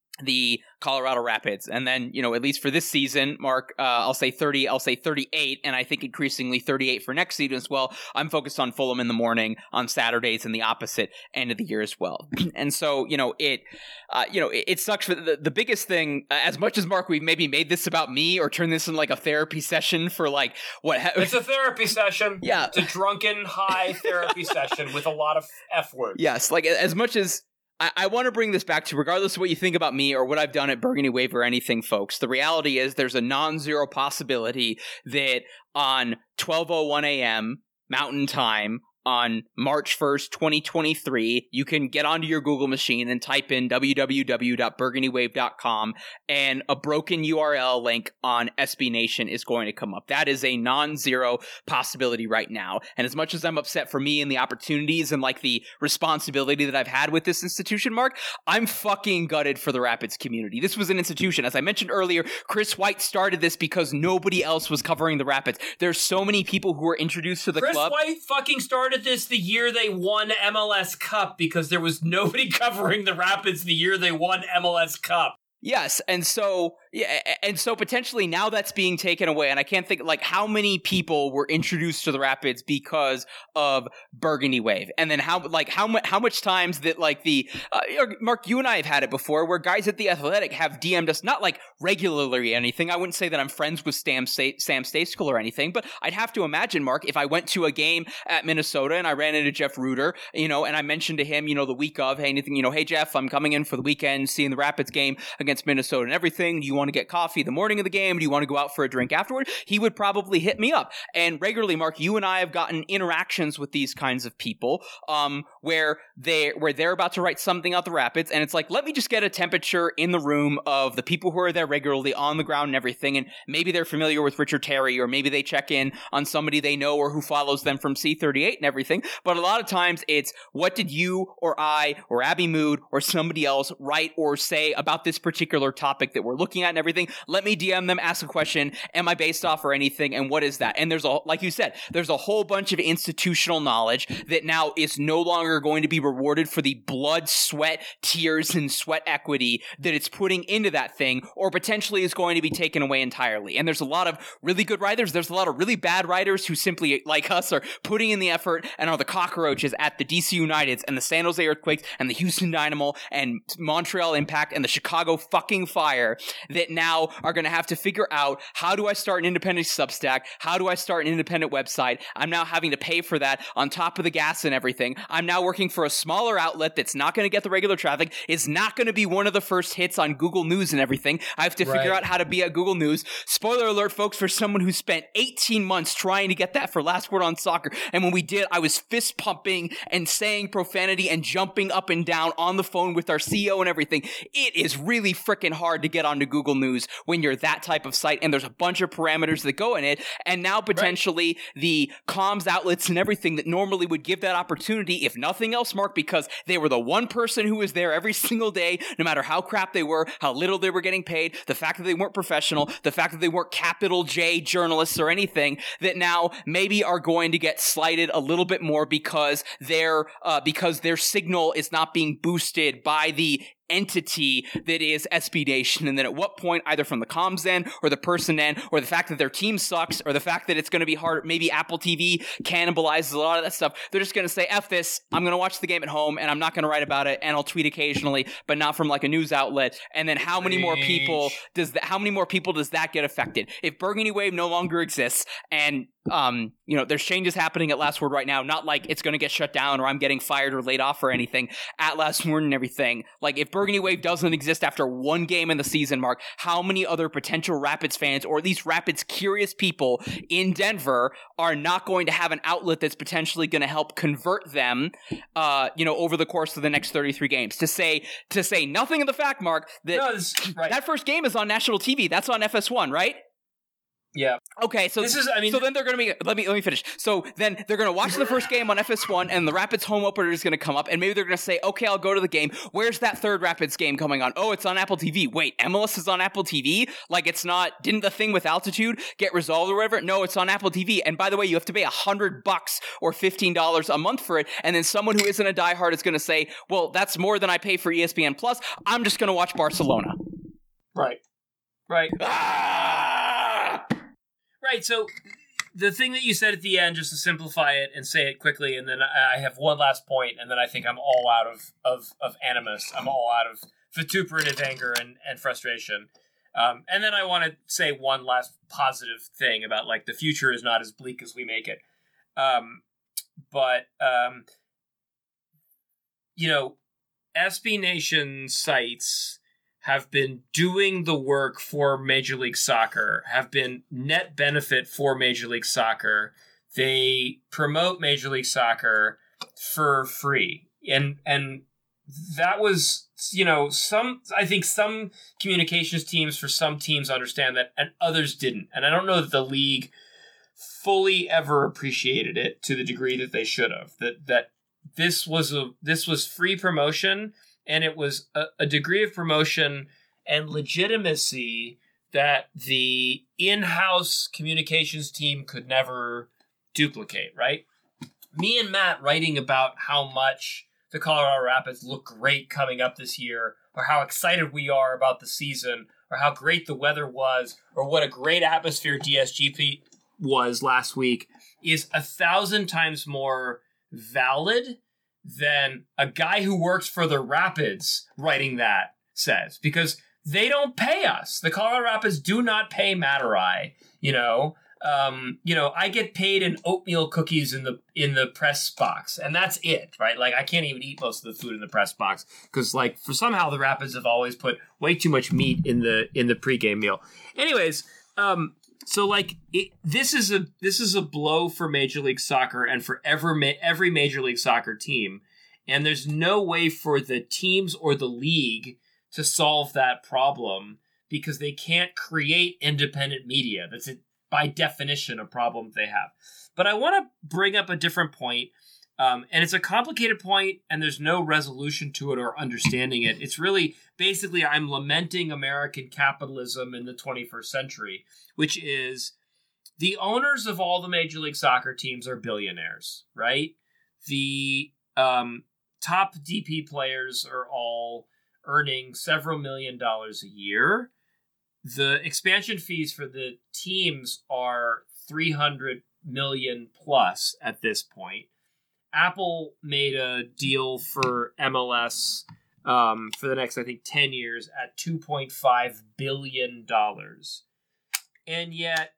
the Colorado Rapids. And then, you know, at least for this season, Mark, uh, I'll say thirty, I'll say thirty-eight, and I think increasingly thirty-eight for next season as well. I'm focused on Fulham in the morning on Saturdays and the opposite end of the year as well. And so, you know, it, uh, you know, it, it sucks for the, the biggest thing, uh, as much as Mark, we've maybe made this about me or turned this into like a therapy session for like what ha- It's a therapy session. Yeah. It's a drunken high therapy session with a lot of F words. Yes, like as much as I, I want to bring this back to, regardless of what you think about me or what I've done at Burgundy Wave or anything, folks, the reality is there's a non-zero possibility that on twelve oh one a.m. Mountain Time on March first, twenty twenty-three, you can get onto your Google machine and type in w w w dot burgundy wave dot com, and a broken U R L link on S B Nation is going to come up. That is a non-zero possibility right now. And as much as I'm upset for me and the opportunities and like the responsibility that I've had with this institution, Mark, I'm fucking gutted for the Rapids community. This was an institution. As I mentioned earlier, Chris White started this because nobody else was covering the Rapids. There's so many people who were introduced to the Chris club. White fucking started this the year they won M L S Cup because there was nobody covering the Rapids the year they won M L S Cup. Yes, and so yeah, and so potentially now that's being taken away, and I can't think like how many people were introduced to the Rapids because of Burgundy Wave, and then how like how much how much times that like the uh, Mark, you and I have had it before where guys at the Athletic have D M'd us, not like regularly or anything. I wouldn't say that I'm friends with Sam Sam Stejskal or anything, but I'd have to imagine, Mark, if I went to a game at Minnesota and I ran into Jeff Ruder, you know, and I mentioned to him, you know, the week of, hey, anything, you know, hey Jeff, I'm coming in for the weekend, seeing the Rapids game against Minnesota and everything. Do you want to get coffee the morning of the game? Do you want to go out for a drink afterward? He would probably hit me up. And regularly, Mark, you and I have gotten interactions with these kinds of people um, where, they, where they're about to write something out the Rapids, and it's like, let me just get a temperature in the room of the people who are there regularly on the ground and everything, and maybe they're familiar with Richard Terry, or maybe they check in on somebody they know or who follows them from C thirty-eight and everything. But a lot of times it's, what did you or I or Abby Mood or somebody else write or say about this particular topic that we're looking at and everything, let me D M them, ask a question. Am I based off or anything? And what is that? And there's a, like you said, there's a whole bunch of institutional knowledge that now is no longer going to be rewarded for the blood, sweat, tears, and sweat equity that it's putting into that thing, or potentially is going to be taken away entirely. And there's a lot of really good writers. There's a lot of really bad writers who simply, like us, are putting in the effort and are the cockroaches at the D C Uniteds and the San Jose Earthquakes and the Houston Dynamo and Montreal Impact and the Chicago fucking Fire that now are going to have to figure out, how do I start an independent Substack? How do I start an independent website? I'm now having to pay for that on top of the gas and everything. I'm now working for a smaller outlet that's not going to get the regular traffic, is not going to be one of the first hits on Google News and everything. I have to Right. figure out how to be at Google News. Spoiler alert, folks, for someone who spent eighteen months trying to get that for Last Word on Soccer. And when we did, I was fist pumping and saying profanity and jumping up and down on the phone with our C E O and everything. It is really freaking hard to get onto Google News when you're that type of site, and there's a bunch of parameters that go in it. And now potentially right. the comms outlets and everything that normally would give that opportunity, if nothing else, Mark, because they were the one person who was there every single day, no matter how crap they were, how little they were getting paid, the fact that they weren't professional, the fact that they weren't capital J journalists or anything, that now maybe are going to get slighted a little bit more because their uh, because their signal is not being boosted by the entity that is S B Nation. And then at what point, either from the comms end or the person end, or the fact that their team sucks, or the fact that it's going to be hard, maybe Apple T V cannibalizes a lot of that stuff, they're just going to say, F this, I'm going to watch the game at home and I'm not going to write about it, and I'll tweet occasionally, but not from like a news outlet. And then how many more people does that, how many more people does that get affected? If Burgundy Wave no longer exists, and um, you know, there's changes happening at Last Word right now, not like it's going to get shut down or I'm getting fired or laid off or anything at Last Word and everything. Like, if Burgundy Wave doesn't exist after one game in the season, Mark, how many other potential Rapids fans, or at least Rapids curious people in Denver, are not going to have an outlet that's potentially going to help convert them, uh, you know, over the course of the next thirty-three games? To say, to say nothing of the fact, Mark, that no, this, right. that first game is on national T V. That's on F S one, right? Yeah. Okay, so this is, I mean, so then they're going to be, let me let me finish. So then they're going to watch the first game on F S one, and the Rapids home opener is going to come up, and maybe they're going to say, okay, I'll go to the game. Where's that third Rapids game coming on? Oh, it's on Apple T V. Wait, M L S is on Apple T V? Like, it's not, didn't the thing with altitude get resolved or whatever? No, it's on Apple T V. And by the way, you have to pay a hundred bucks or fifteen dollars a month for it. And then someone who isn't a diehard is going to say, well, that's more than I pay for E S P N Plus. I'm just going to watch Barcelona. Right. Right. Ah! Right, so the thing that you said at the end, just to simplify it and say it quickly, and then I have one last point, and then I think I'm all out of, of, of animus. I'm all out of vituperative anger and, and frustration. Um, and then I want to say one last positive thing about, like, the future is not as bleak as we make it. Um, but, um, you know, S B Nation sites have been doing the work for Major League Soccer, have been net benefit for Major League Soccer. They promote Major League Soccer for free. And and that was, you know, some, I think some communications teams for some teams understand that, and others didn't. And I don't know that the league fully ever appreciated it to the degree that they should have. That that this was a this was free promotion. And it was a, a degree of promotion and legitimacy that the in-house communications team could never duplicate, right? Me and Matt writing about how much the Colorado Rapids look great coming up this year, or how excited we are about the season, or how great the weather was, or what a great atmosphere D S G P was last week, is a thousand times more valid than a guy who works for the Rapids writing that says, because they don't pay us. The Colorado Rapids do not pay Matarai. You know, um, you know, I get paid in oatmeal cookies in the in the press box, and that's it, right? Like, I can't even eat most of the food in the press box because, like, for somehow the Rapids have always put way too much meat in the in the pregame meal. Anyways, um. So, like, it, this is a this is a blow for Major League Soccer and for every, every Major League Soccer team. And there's no way for the teams or the league to solve that problem because they can't create independent media. That's, a, by definition, a problem they have. But I want to bring up a different point Um, and it's a complicated point, and there's no resolution to it or understanding it. It's really, basically, I'm lamenting American capitalism in the twenty-first century, which is the owners of all the Major League Soccer teams are billionaires, right? The um, top D P players are all earning several million dollars a year. The expansion fees for the teams are three hundred million plus at this point. Apple made a deal for M L S um, for the next, I think, ten years at two point five billion dollars. And yet,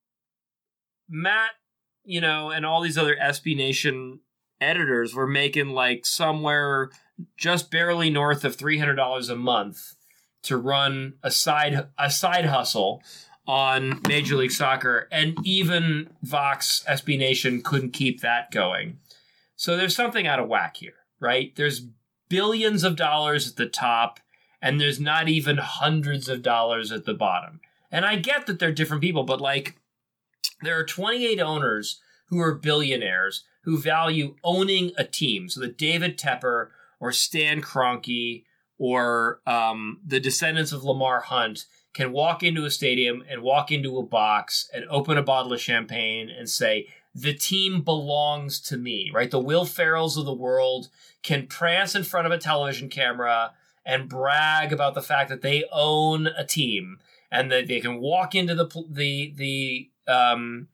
Matt, you know, and all these other S B Nation editors were making like somewhere just barely north of three hundred dollars a month to run a side a side hustle on Major League Soccer, and even Vox S B Nation couldn't keep that going. So there's something out of whack here, right? There's billions of dollars at the top, and there's not even hundreds of dollars at the bottom. And I get that they're different people, but like there are twenty-eight owners who are billionaires who value owning a team. So that David Tepper or Stan Kroenke or um, the descendants of Lamar Hunt can walk into a stadium and walk into a box and open a bottle of champagne and say, the team belongs to me, right? The Will Ferrells of the world can prance in front of a television camera and brag about the fact that they own a team, and that they can walk into the the the um,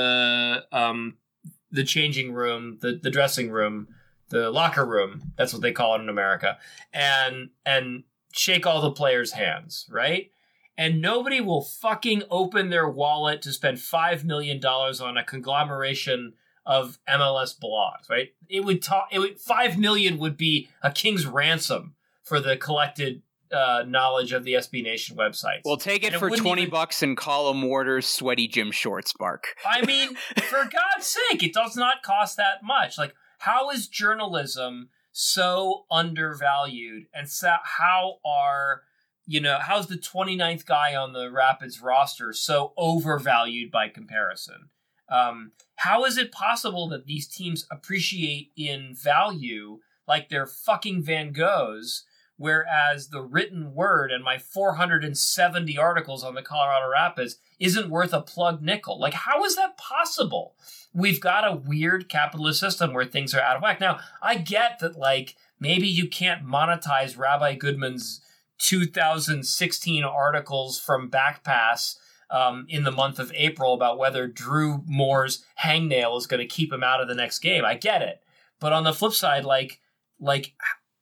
the um, the changing room, the, the dressing room, the locker room. That's what they call it in America, and and shake all the players' hands, right? And nobody will fucking open their wallet to spend five million dollars on a conglomeration of M L S blogs, right? It would talk, it would, five million would be a king's ransom for the collected uh, knowledge of the S B Nation websites. Well, take it and for it twenty even, bucks and call them Mortar's sweaty gym shorts, Mark. I mean, for God's sake, it does not cost that much. Like, how is journalism so undervalued? And so how are... You know, how's the twenty-ninth guy on the Rapids roster so overvalued by comparison? Um, how is it possible that these teams appreciate in value like they're fucking Van Goghs, whereas the written word and my four hundred seventy articles on the Colorado Rapids isn't worth a plug nickel? Like, how is that possible? We've got a weird capitalist system where things are out of whack. Now, I get that, like, maybe you can't monetize Rabbi Goodman's two thousand sixteen articles from Backpass um, in the month of April about whether Drew Moore's hangnail is going to keep him out of the next game. I get it. But on the flip side, like, like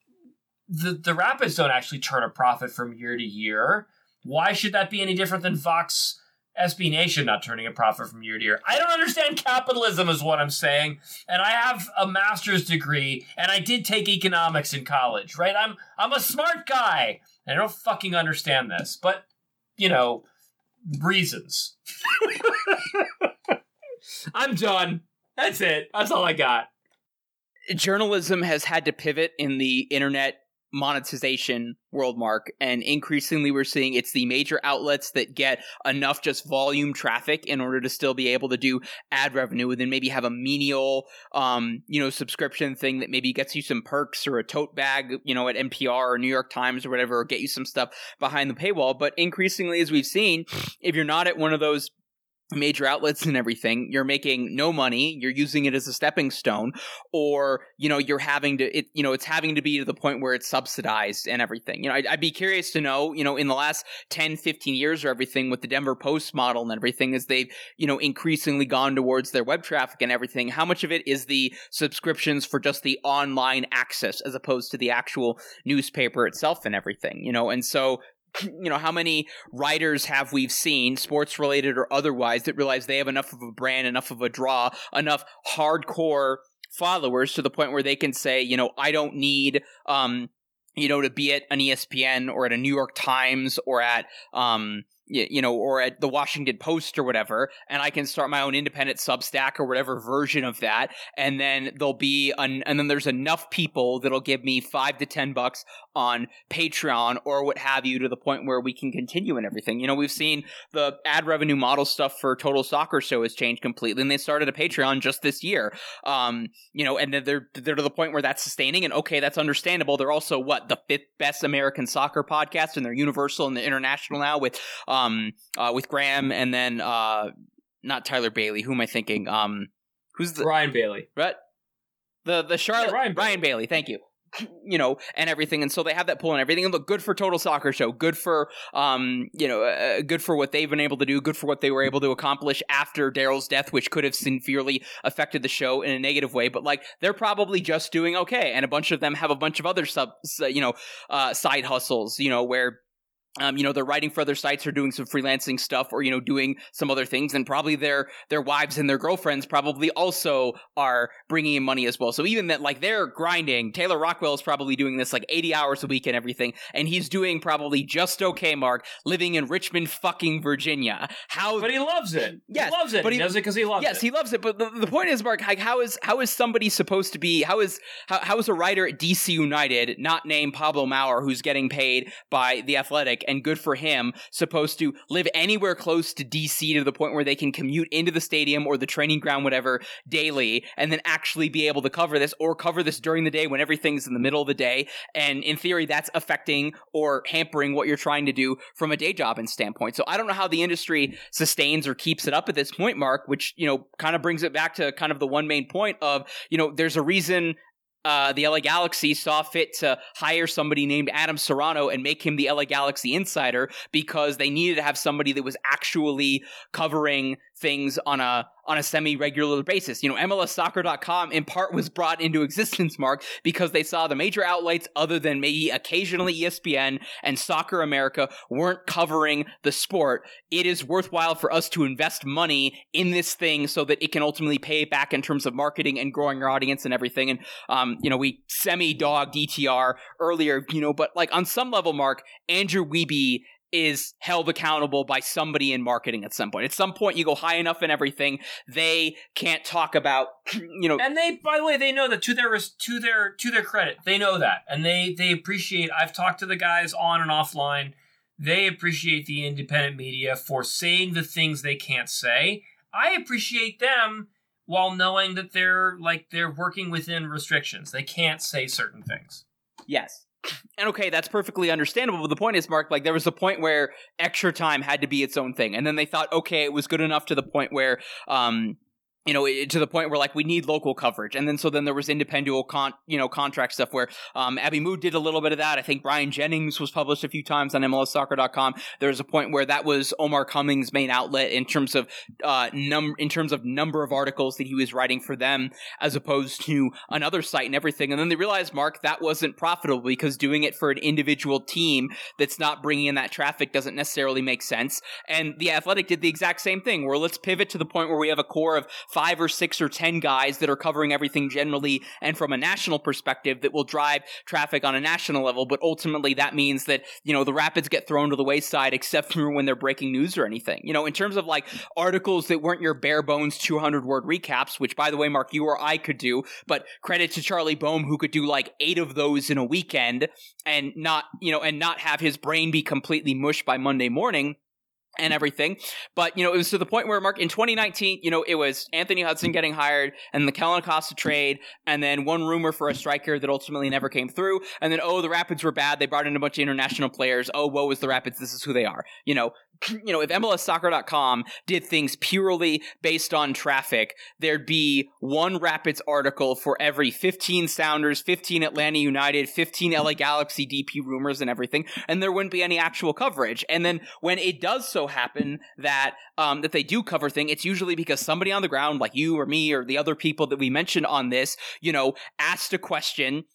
the, the Rapids don't actually turn a profit from year to year. Why should that be any different than Vox S B Nation not turning a profit from year to year? I don't understand capitalism is what I'm saying. And I have a master's degree, and I did take economics in college, right? I'm I'm a smart guy. I don't fucking understand this, but, you know, reasons. I'm done. That's it. That's all I got. Journalism has had to pivot in the internet monetization world, Mark, and increasingly we're seeing it's the major outlets that get enough just volume traffic in order to still be able to do ad revenue, and then maybe have a menial um you know subscription thing that maybe gets you some perks or a tote bag, you know, at N P R or New York Times or whatever, or get you some stuff behind the paywall. But increasingly, as we've seen, if you're not at one of those major outlets and everything, you're making no money, you're using it as a stepping stone, or, you know, you're having to, it, you know, it's having to be to the point where it's subsidized and everything. You know, I'd, I'd be curious to know, you know, in the last ten, fifteen years or everything with the Denver Post model and everything, as they've, you know, increasingly gone towards their web traffic and everything, how much of it is the subscriptions for just the online access as opposed to the actual newspaper itself and everything, you know? And so, you know, how many writers have we seen, sports related or otherwise, that realize they have enough of a brand, enough of a draw, enough hardcore followers to the point where they can say, you know, I don't need, um, you know, to be at an E S P N or at a New York Times or at, um, you, you know, or at the Washington Post or whatever, and I can start my own independent Substack or whatever version of that, and then there'll be an, and then there's enough people that'll give me five to ten bucks on Patreon or what have you, to the point where we can continue and everything. You know, we've seen the ad revenue model stuff for Total Soccer Show has changed completely, and they started a Patreon just this year. Um, you know, and then they're they're to the point where that's sustaining, and okay, that's understandable. They're also what the fifth best American soccer podcast, and they're universal and they're international now with um uh, with Graham, and then uh not Tyler Bailey. Who am I thinking? Um, who's the Ryan Bailey? Right, the the Charlotte Yeah, Ryan Bailey. Ryan Bailey. Thank you. You know, and everything, and so they have that pull and everything, and look, good for Total Soccer Show, good for um, you know, uh, good for what they've been able to do, good for what they were able to accomplish after Daryl's death, which could have severely affected the show in a negative way, but like they're probably just doing okay, and a bunch of them have a bunch of other sub, you know, uh, side hustles, you know, where. Um, you know, they're writing for other sites or doing some freelancing stuff, or, you know, doing some other things, and probably their their wives and their girlfriends probably also are bringing in money as well. So even that, like, they're grinding. Taylor Rockwell is probably doing this like eighty hours a week and everything, and he's doing probably just okay, Mark, living in Richmond, fucking Virginia. How? But he loves it. Yes, he loves it. but he, he does it because he loves yes, it. Yes, he loves it. But the, the point is, Mark, like, how is how is somebody supposed to be? How is how, how is a writer at D C United, not named Pablo Maurer, who's getting paid by The Athletic, and good for him, supposed to live anywhere close to D C to the point where they can commute into the stadium or the training ground, whatever, daily, and then actually be able to cover this, or cover this during the day when everything's in the middle of the day? And in theory, that's affecting or hampering what you're trying to do from a day job and standpoint. So I don't know how the industry sustains or keeps it up at this point, Mark, which, you know, kind of brings it back to kind of the one main point of, you know, there's a reason Uh, the L A Galaxy saw fit to hire somebody named Adam Serrano and make him the L A Galaxy insider, because they needed to have somebody that was actually covering things on a on a semi-regular basis. You know, M L S soccer dot com in part was brought into existence, Mark, because they saw the major outlets other than maybe occasionally E S P N and Soccer America weren't covering the sport. It is worthwhile for us to invest money in this thing so that it can ultimately pay back in terms of marketing and growing our audience and everything. And, um, you know, we semi-dogged D T R earlier, you know, but like on some level, Mark, Andrew Wiebe is held accountable by somebody in marketing at some point. At some point, you go high enough in everything, they can't talk about, you know. And they, by the way, they know that to their to their to their credit, they know that, and they they appreciate. I've talked to the guys on and offline. They appreciate the independent media for saying the things they can't say. I appreciate them while knowing that they're like they're working within restrictions. They can't say certain things. Yes. And okay, that's perfectly understandable, but the point is, Mark, like, there was a point where Extra Time had to be its own thing, and then they thought, okay, it was good enough to the point where, um, you know, it, to the point where, like, we need local coverage. And then, so then there was independent, con- you know, contract stuff where um, Abby Mood did a little bit of that. I think Brian Jennings was published a few times on M L S soccer dot com. There was a point where that was Omar Cummings' main outlet in terms of uh, num in terms of number of articles that he was writing for them, as opposed to another site and everything. And then they realized, Mark, that wasn't profitable, because doing it for an individual team that's not bringing in that traffic doesn't necessarily make sense. And The Athletic did the exact same thing, where let's pivot to the point where we have a core of five or six or ten guys that are covering everything generally and from a national perspective that will drive traffic on a national level. But ultimately that means that, you know, the Rapids get thrown to the wayside, except for when they're breaking news or anything. You know, in terms of like articles that weren't your bare bones two hundred word recaps, which, by the way, Mark, you or I could do, but credit to Charlie Boehm, who could do like eight of those in a weekend and not, you know, and not have his brain be completely mush by Monday morning and everything. But, you know, it was to the point where, Mark, in twenty nineteen, you know, it was Anthony Hudson getting hired and the Kellen Acosta trade, and then one rumor for a striker that ultimately never came through. And then, oh, the Rapids were bad. They brought in a bunch of international players. Oh, woe is the Rapids. This is who they are. You know, you know, if M L S soccer dot com did things purely based on traffic, there'd be one Rapids article for every fifteen Sounders, fifteen Atlanta United, fifteen L A Galaxy D P rumors and everything, and there wouldn't be any actual coverage. And then when it does so happen that um, that they do cover thing, it's usually because somebody on the ground, like you or me or the other people that we mentioned on this, you know, asked a question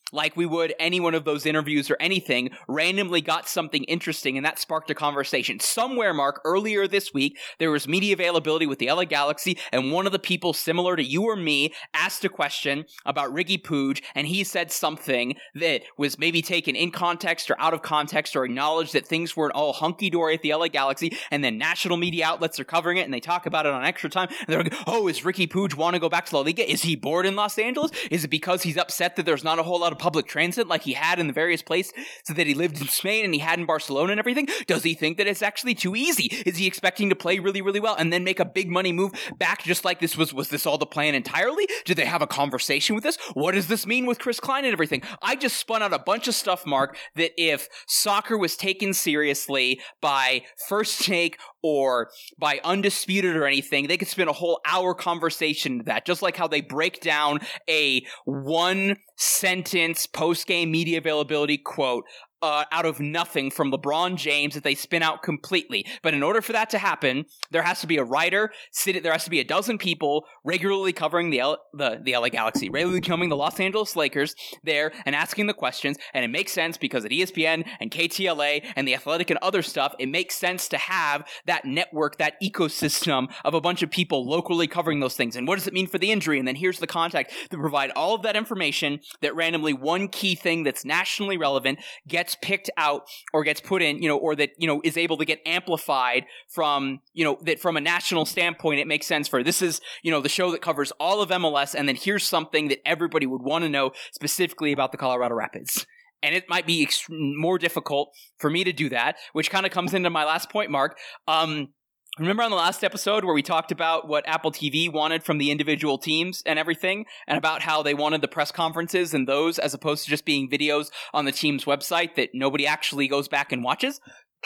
like we would any one of those interviews or anything, randomly got something interesting, and that sparked a conversation. Somewhere, Mark, earlier this week, there was media availability with the L A Galaxy, and one of the people similar to you or me asked a question about Ricky Puig, and he said something that was maybe taken in context or out of context, or acknowledged that things weren't all hunky-dory at the L A Galaxy, and then national media outlets are covering it, and they talk about it on Extra Time, and they're like, oh, is Ricky Puig want to go back to La Liga? Is he bored in Los Angeles? Is it because he's upset that there's not a whole lot of public transit like he had in the various places so that he lived in Spain and he had in Barcelona and everything? Does he think that it's actually too easy? Is he expecting to play really, really well and then make a big money move back just like this was? Was this all the plan entirely? Did they have a conversation with this? What does this mean with Chris Klein and everything? I just spun out a bunch of stuff, Mark, that if soccer was taken seriously by First Take or by Undisputed or anything, they could spend a whole hour conversation to that, just like how they break down a one sentence post-game media availability quote Uh, out of nothing from LeBron James that they spin out completely. But in order for that to happen, there has to be a writer, sit, there has to be a dozen people regularly covering the, L, the, the L A Galaxy, regularly covering the Los Angeles Lakers there and asking the questions. And it makes sense because at E S P N and K T L A and The Athletic and other stuff, it makes sense to have that network, that ecosystem of a bunch of people locally covering those things. And what does it mean for the injury? And then here's the contact to provide all of that information that randomly one key thing that's nationally relevant gets picked out or gets put in, you know, or that, you know, is able to get amplified from, you know, that from a national standpoint, it makes sense for this is, you know, the show that covers all of M L S. And then here's something that everybody would want to know specifically about the Colorado Rapids. And it might be ext- more difficult for me to do that, which kind of comes into my last point, Mark. Um, Remember on the last episode where we talked about what Apple T V wanted from the individual teams and everything, and about how they wanted the press conferences and those as opposed to just being videos on the team's website that nobody actually goes back and watches?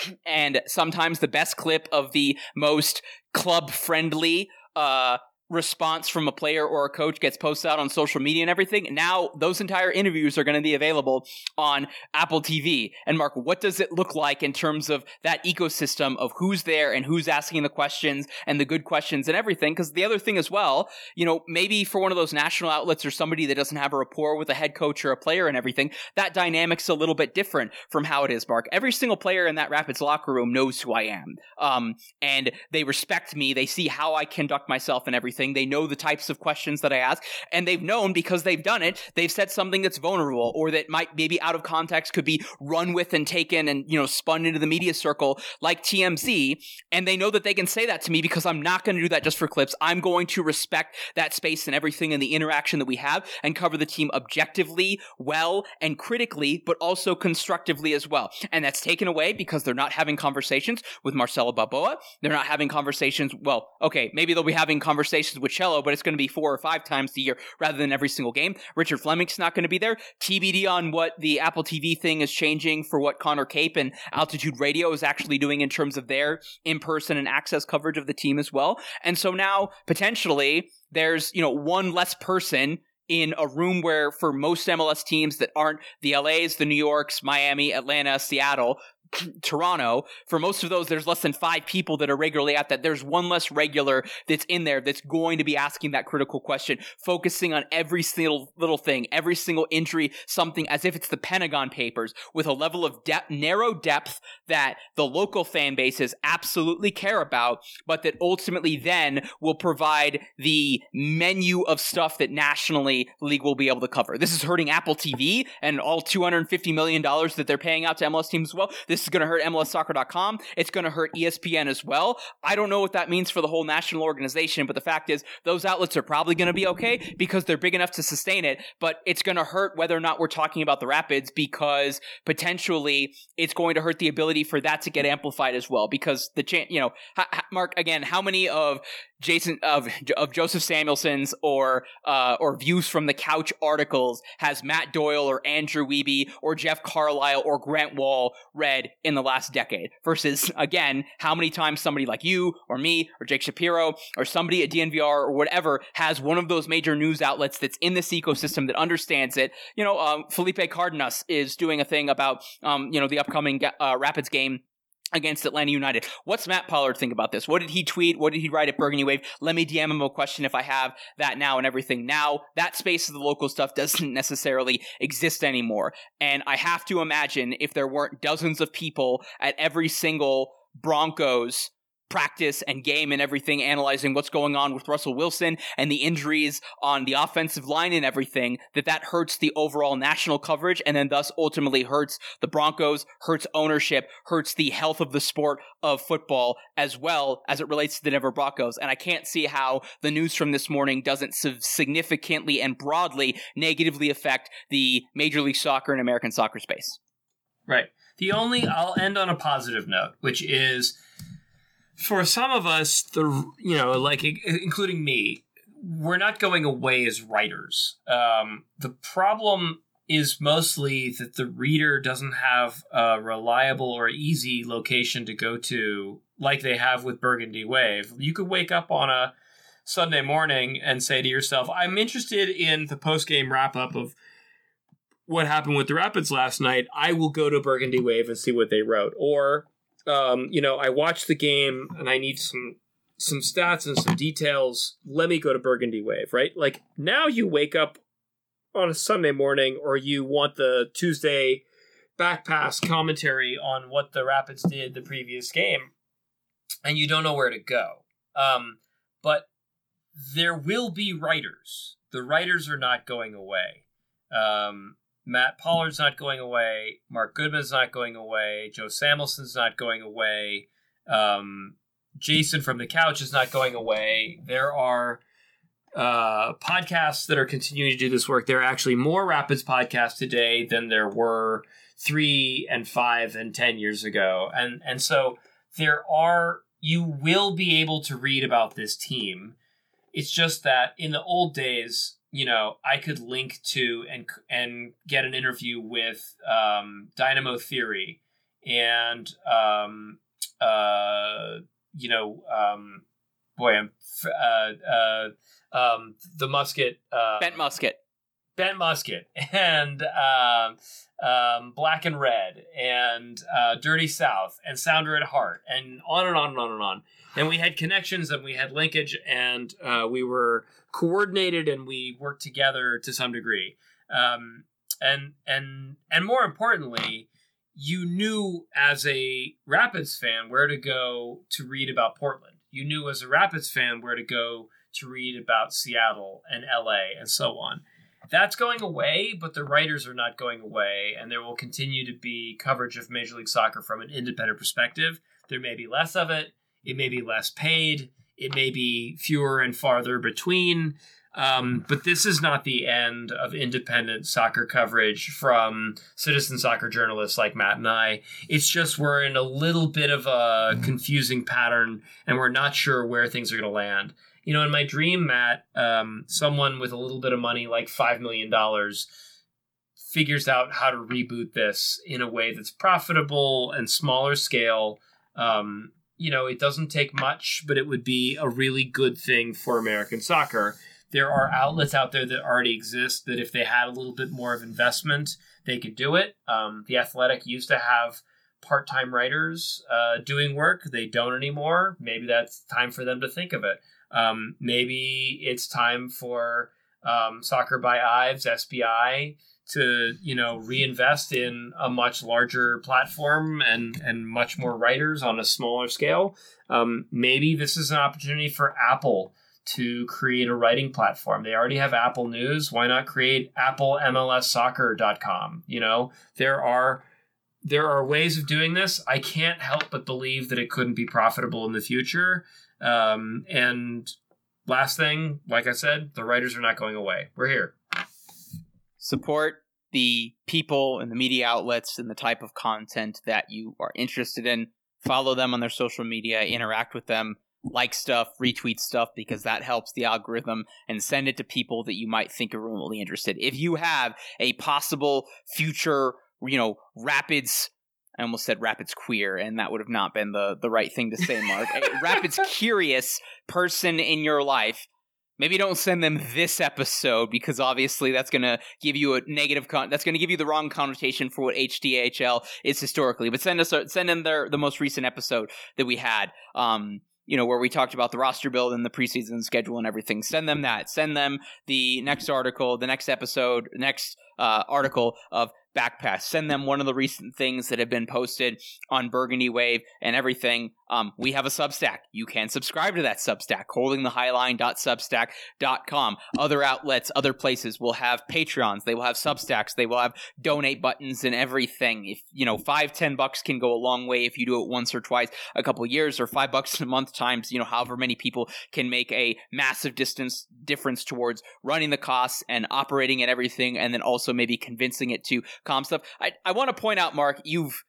And sometimes the best clip of the most club-friendly uh response from a player or a coach gets posted out on social media and everything. Now those entire interviews are going to be available on Apple T V. And Mark, what does it look like in terms of that ecosystem of who's there and who's asking the questions and the good questions and everything? Because the other thing as well, you know, maybe for one of those national outlets or somebody that doesn't have a rapport with a head coach or a player and everything, that dynamic's a little bit different from how it is, Mark. Every single player in that Rapids locker room knows who I am. Um, and they respect me. They see how I conduct myself and everything. They know the types of questions that I ask, and they've known because they've done it. They've said something that's vulnerable or that might maybe out of context could be run with and taken and, you know, spun into the media circle like T M Z. And they know that they can say that to me because I'm not going to do that just for clips. I'm going to respect that space and everything and the interaction that we have and cover the team objectively, well, and critically, but also constructively as well. And that's taken away because they're not having conversations with Marcelo Balboa. They're not having conversations. Well, okay, maybe they'll be having conversations with Cello, but it's going to be four or five times a year rather than every single game. Richard Fleming's not going to be there. T B D on what the Apple T V thing is changing for what Connor Cape and Altitude Radio is actually doing in terms of their in-person and access coverage of the team as well. And so now, potentially, there's, you know, one less person in a room where for most M L S teams that aren't the L A's, the New Yorks, Miami, Atlanta, Seattle, Toronto, for most of those, there's less than five people that are regularly at that. There's one less regular that's in there that's going to be asking that critical question, focusing on every single little thing, every single injury, something as if it's the Pentagon Papers, with a level of depth, narrow depth that the local fan bases absolutely care about, but that ultimately then will provide the menu of stuff that nationally league will be able to cover. This is hurting Apple T V and all two hundred fifty million dollars that they're paying out to M L S teams as well. This This is going to hurt M L S soccer dot com. It's going to hurt E S P N as well. I don't know what that means for the whole national organization, but the fact is those outlets are probably going to be okay because they're big enough to sustain it, but it's going to hurt whether or not we're talking about the Rapids because potentially it's going to hurt the ability for that to get amplified as well because the chance, you know, ha- ha- Mark, again, how many of Jason of of Joseph Samuelson's or uh, or Views from the Couch articles has Matt Doyle or Andrew Wiebe or Jeff Carlisle or Grant Wall read in the last decade versus, again, how many times somebody like you or me or Jake Shapiro or somebody at D N V R or whatever has one of those major news outlets that's in this ecosystem that understands it. You know, um, Felipe Cardenas is doing a thing about, um, you know, the upcoming uh, Rapids game against Atlanta United. What's Matt Pollard think about this? What did he tweet? What did he write at Burgundy Wave? Let me D M him a question if I have that now and everything. Now, that space of the local stuff doesn't necessarily exist anymore. And I have to imagine if there weren't dozens of people at every single Broncos practice and game and everything analyzing what's going on with Russell Wilson and the injuries on the offensive line and everything, that that hurts the overall national coverage and then thus ultimately hurts the Broncos, hurts ownership, hurts the health of the sport of football as well as it relates to the Denver Broncos. And I can't see how the news from this morning doesn't significantly and broadly negatively affect the Major League Soccer and American soccer space. Right. The only, I'll end on a positive note, which is, for some of us, the you know, like including me, we're not going away as writers. Um, the problem is mostly that the reader doesn't have a reliable or easy location to go to like they have with Burgundy Wave. You could wake up on a Sunday morning and say to yourself, I'm interested in the post-game wrap-up of what happened with the Rapids last night. I will go to Burgundy Wave and see what they wrote. Or Um, you know, I watched the game and I need some some stats and some details. Let me go to Burgundy Wave, right? Like, now you wake up on a Sunday morning or you want the Tuesday back pass commentary on what the Rapids did the previous game and you don't know where to go. Um, but there will be writers. The writers are not going away. Um Matt Pollard's not going away. Mark Goodman's not going away. Joe Samuelson's not going away. Um, Jason from the Couch is not going away. There are uh, podcasts that are continuing to do this work. There are actually more Rapids podcasts today than there were three and five and ten years ago. And and so there are, you will be able to read about this team. It's just that in the old days, you know, I could link to and and get an interview with um, Dynamo Theory and, um, uh, you know, um, boy, I'm uh, uh, um, the Musket. Uh, Bent Musket. Bent Musket and um, um, Black and Red and uh, Dirty South and Sounder at Heart and on and on and on and on. And we had connections and we had linkage and uh, we were coordinated and we worked together to some degree. Um, and and and more importantly, you knew as a Rapids fan where to go to read about Portland. You knew as a Rapids fan where to go to read about Seattle and L A and so on. That's going away, but the writers are not going away, and there will continue to be coverage of Major League Soccer from an independent perspective. There may be less of it. It may be less paid. It may be fewer and farther between. Um, but this is not the end of independent soccer coverage from citizen soccer journalists like Matt and I. It's just we're in a little bit of a confusing pattern, and we're not sure where things are going to land. You know, in my dream, Matt, um, someone with a little bit of money, like five million dollars, figures out how to reboot this in a way that's profitable and smaller scale. Um, you know, it doesn't take much, but it would be a really good thing for American soccer. There are outlets out there that already exist that if they had a little bit more of investment, they could do it. Um, the Athletic used to have part-time writers uh, doing work. They don't anymore. Maybe that's time for them to think of it. Um, maybe it's time for um, Soccer by Ives, S B I, to, you know, reinvest in a much larger platform and, and much more writers on a smaller scale. Um, maybe this is an opportunity for Apple to create a writing platform. They already have Apple News. Why not create apple m l s soccer dot com? You know, there are there are ways of doing this. I can't help but believe that it couldn't be profitable in the future. Um, and last thing, like I said, the writers are not going away. We're here. Support the people and the media outlets and the type of content that you are interested in. Follow them on their social media, interact with them, like stuff, retweet stuff, because that helps the algorithm, and send it to people that you might think are remotely interested. If you have a possible future, you know, Rapids, I almost said Rapids queer, and that would have not been the, the right thing to say, Mark. A Rapids curious person in your life, maybe don't send them this episode, because obviously that's going to give you a negative con- that's going to give you the wrong connotation for what H D A H L is historically. But send us a, send them their the most recent episode that we had, um you know, where we talked about the roster build and the preseason schedule and everything. Send them that. Send them the next article, the next episode, next uh, article of Backpass. Send them one of the recent things that have been posted on Burgundy Wave and everything. Um, we have a Substack. You can subscribe to that Substack, holding the highline dot substack dot com. Other outlets, other places will have Patreons. They will have Substacks. They will have donate buttons and everything. If, you know, five, ten bucks can go a long way if you do it once or twice a couple of years, or five bucks a month times, you know, however many people can make a massive distance difference towards running the costs and operating and everything, and then also maybe convincing it to calm stuff. I, I want to point out, Mark, you've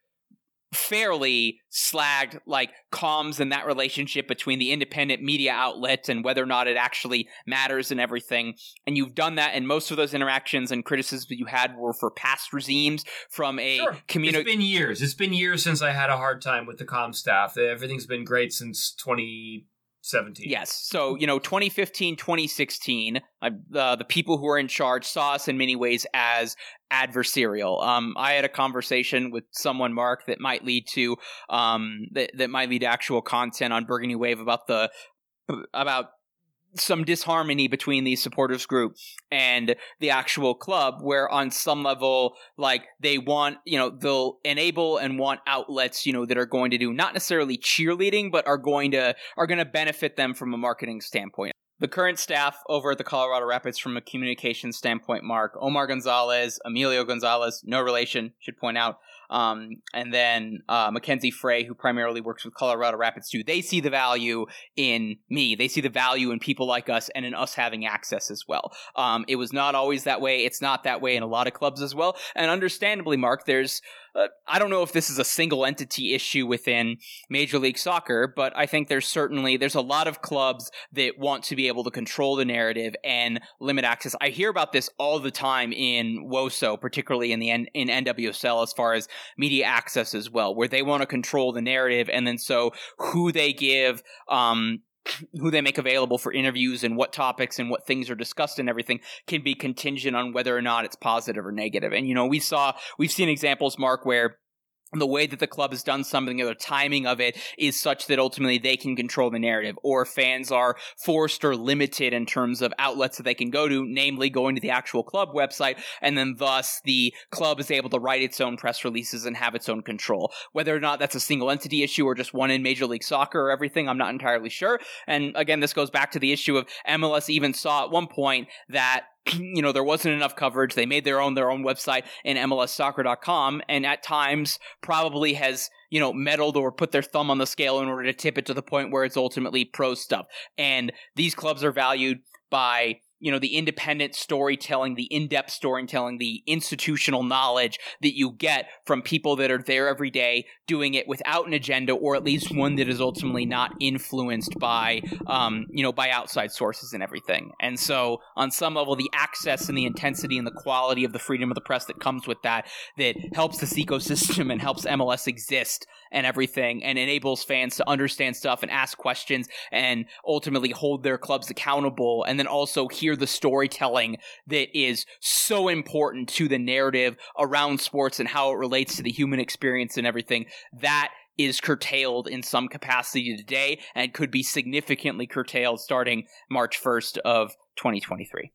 fairly slagged like comms and that relationship between the independent media outlets and whether or not it actually matters and everything. And you've done that, and most of those interactions and criticisms that you had were for past regimes from a sure. community. It's been years. It's been years since I had a hard time with the comm staff. Everything's been great since twenty seventeen. Yes. So, you know, twenty fifteen, twenty sixteen, uh, the, the people who are in charge saw us in many ways as adversarial. Um, I had a conversation with someone, Mark, that might lead to um, that, that might lead to actual content on Burgundy Wave about the about some disharmony between the supporters group and the actual club, where on some level, like, they want, you know, they'll enable and want outlets, you know, that are going to do not necessarily cheerleading, but are going to are going to benefit them from a marketing standpoint. The current staff over at the Colorado Rapids, from a communications standpoint, Mark, Omar Gonzalez, Emilio Gonzalez, no relation, should point out, um, and then uh, Mackenzie Frey, who primarily works with Colorado Rapids too. They see the value in me. They see the value in people like us and in us having access as well. Um, it was not always that way. It's not that way in a lot of clubs as well. And understandably, Mark, there's Uh, I don't know if this is a single entity issue within Major League Soccer, but I think there's certainly, there's a lot of clubs that want to be able to control the narrative and limit access. I hear about this all the time in W O S O, particularly in the N- in N W S L, as far as media access as well, where they want to control the narrative, and then so who they give, um, who they make available for interviews and what topics and what things are discussed and everything can be contingent on whether or not it's positive or negative. And, you know, we saw, we've seen examples, Mark, where the way that the club has done something, or the timing of it, is such that ultimately they can control the narrative, or fans are forced or limited in terms of outlets that they can go to, namely going to the actual club website, and then thus the club is able to write its own press releases and have its own control. Whether or not that's a single entity issue or just one in Major League Soccer or everything, I'm not entirely sure. And again, this goes back to the issue of M L S even saw at one point that, you know, there wasn't enough coverage. They made their own their own website in M L S soccer dot com, and at times probably has, you know, meddled or put their thumb on the scale in order to tip it to the point where it's ultimately pro stuff. And these clubs are valued by, you know, the independent storytelling, the in-depth storytelling, the institutional knowledge that you get from people that are there every day doing it without an agenda, or at least one that is ultimately not influenced by, um, you know, by outside sources and everything. And so on some level, the access and the intensity and the quality of the freedom of the press that comes with that, that helps this ecosystem and helps M L S exist and everything, and enables fans to understand stuff and ask questions and ultimately hold their clubs accountable, and then also hear the storytelling that is so important to the narrative around sports and how it relates to the human experience and everything. That is curtailed in some capacity today, and could be significantly curtailed starting March first of twenty twenty-three.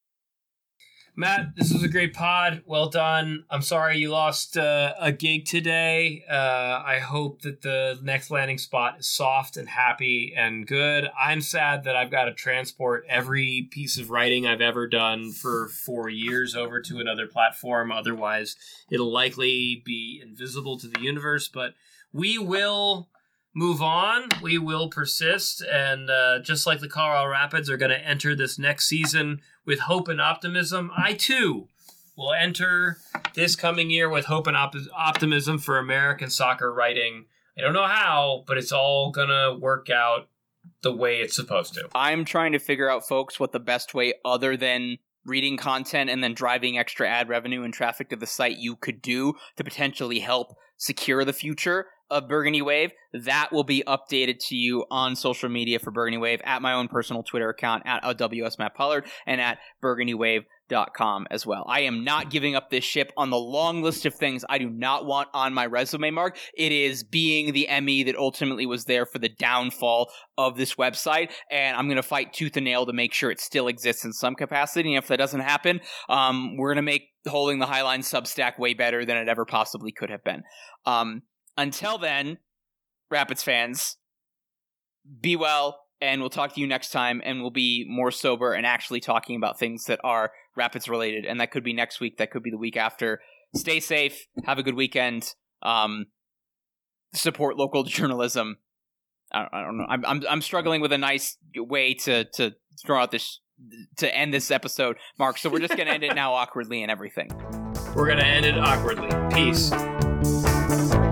Matt, this was a great pod. Well done. I'm sorry you lost uh, a gig today. Uh, I hope that the next landing spot is soft and happy and good. I'm sad that I've got to transport every piece of writing I've ever done for four years over to another platform. Otherwise, it'll likely be invisible to the universe. But we will move on. We will persist. And uh, just like the Colorado Rapids are going to enter this next season with hope and optimism, I too will enter this coming year with hope and op- optimism for American soccer writing. I don't know how, but it's all going to work out the way it's supposed to. I'm trying to figure out, folks, what the best way other than reading content and then driving extra ad revenue and traffic to the site you could do to potentially help secure the future of Burgundy Wave, that will be updated to you on social media for Burgundy Wave at my own personal Twitter account at W S Matt Pollard and at burgundy wave dot com as well. I am not giving up this ship on the long list of things I do not want on my resume, Mark. It is being the M E that ultimately was there for the downfall of this website, and I'm going to fight tooth and nail to make sure it still exists in some capacity, and if that doesn't happen, um, we're going to make Holding the Highline Substack way better than it ever possibly could have been. Um, until then, Rapids fans, be well, and we'll talk to you next time, and we'll be more sober and actually talking about things that are Rapids related, and that could be next week, that could be the week after. Stay safe, have a good weekend, um, support local journalism. I don't, I don't know. I'm, I'm I'm struggling with a nice way to to throw out this to end this episode, Mark. So we're just gonna end it now awkwardly and everything. We're gonna end it awkwardly. Peace.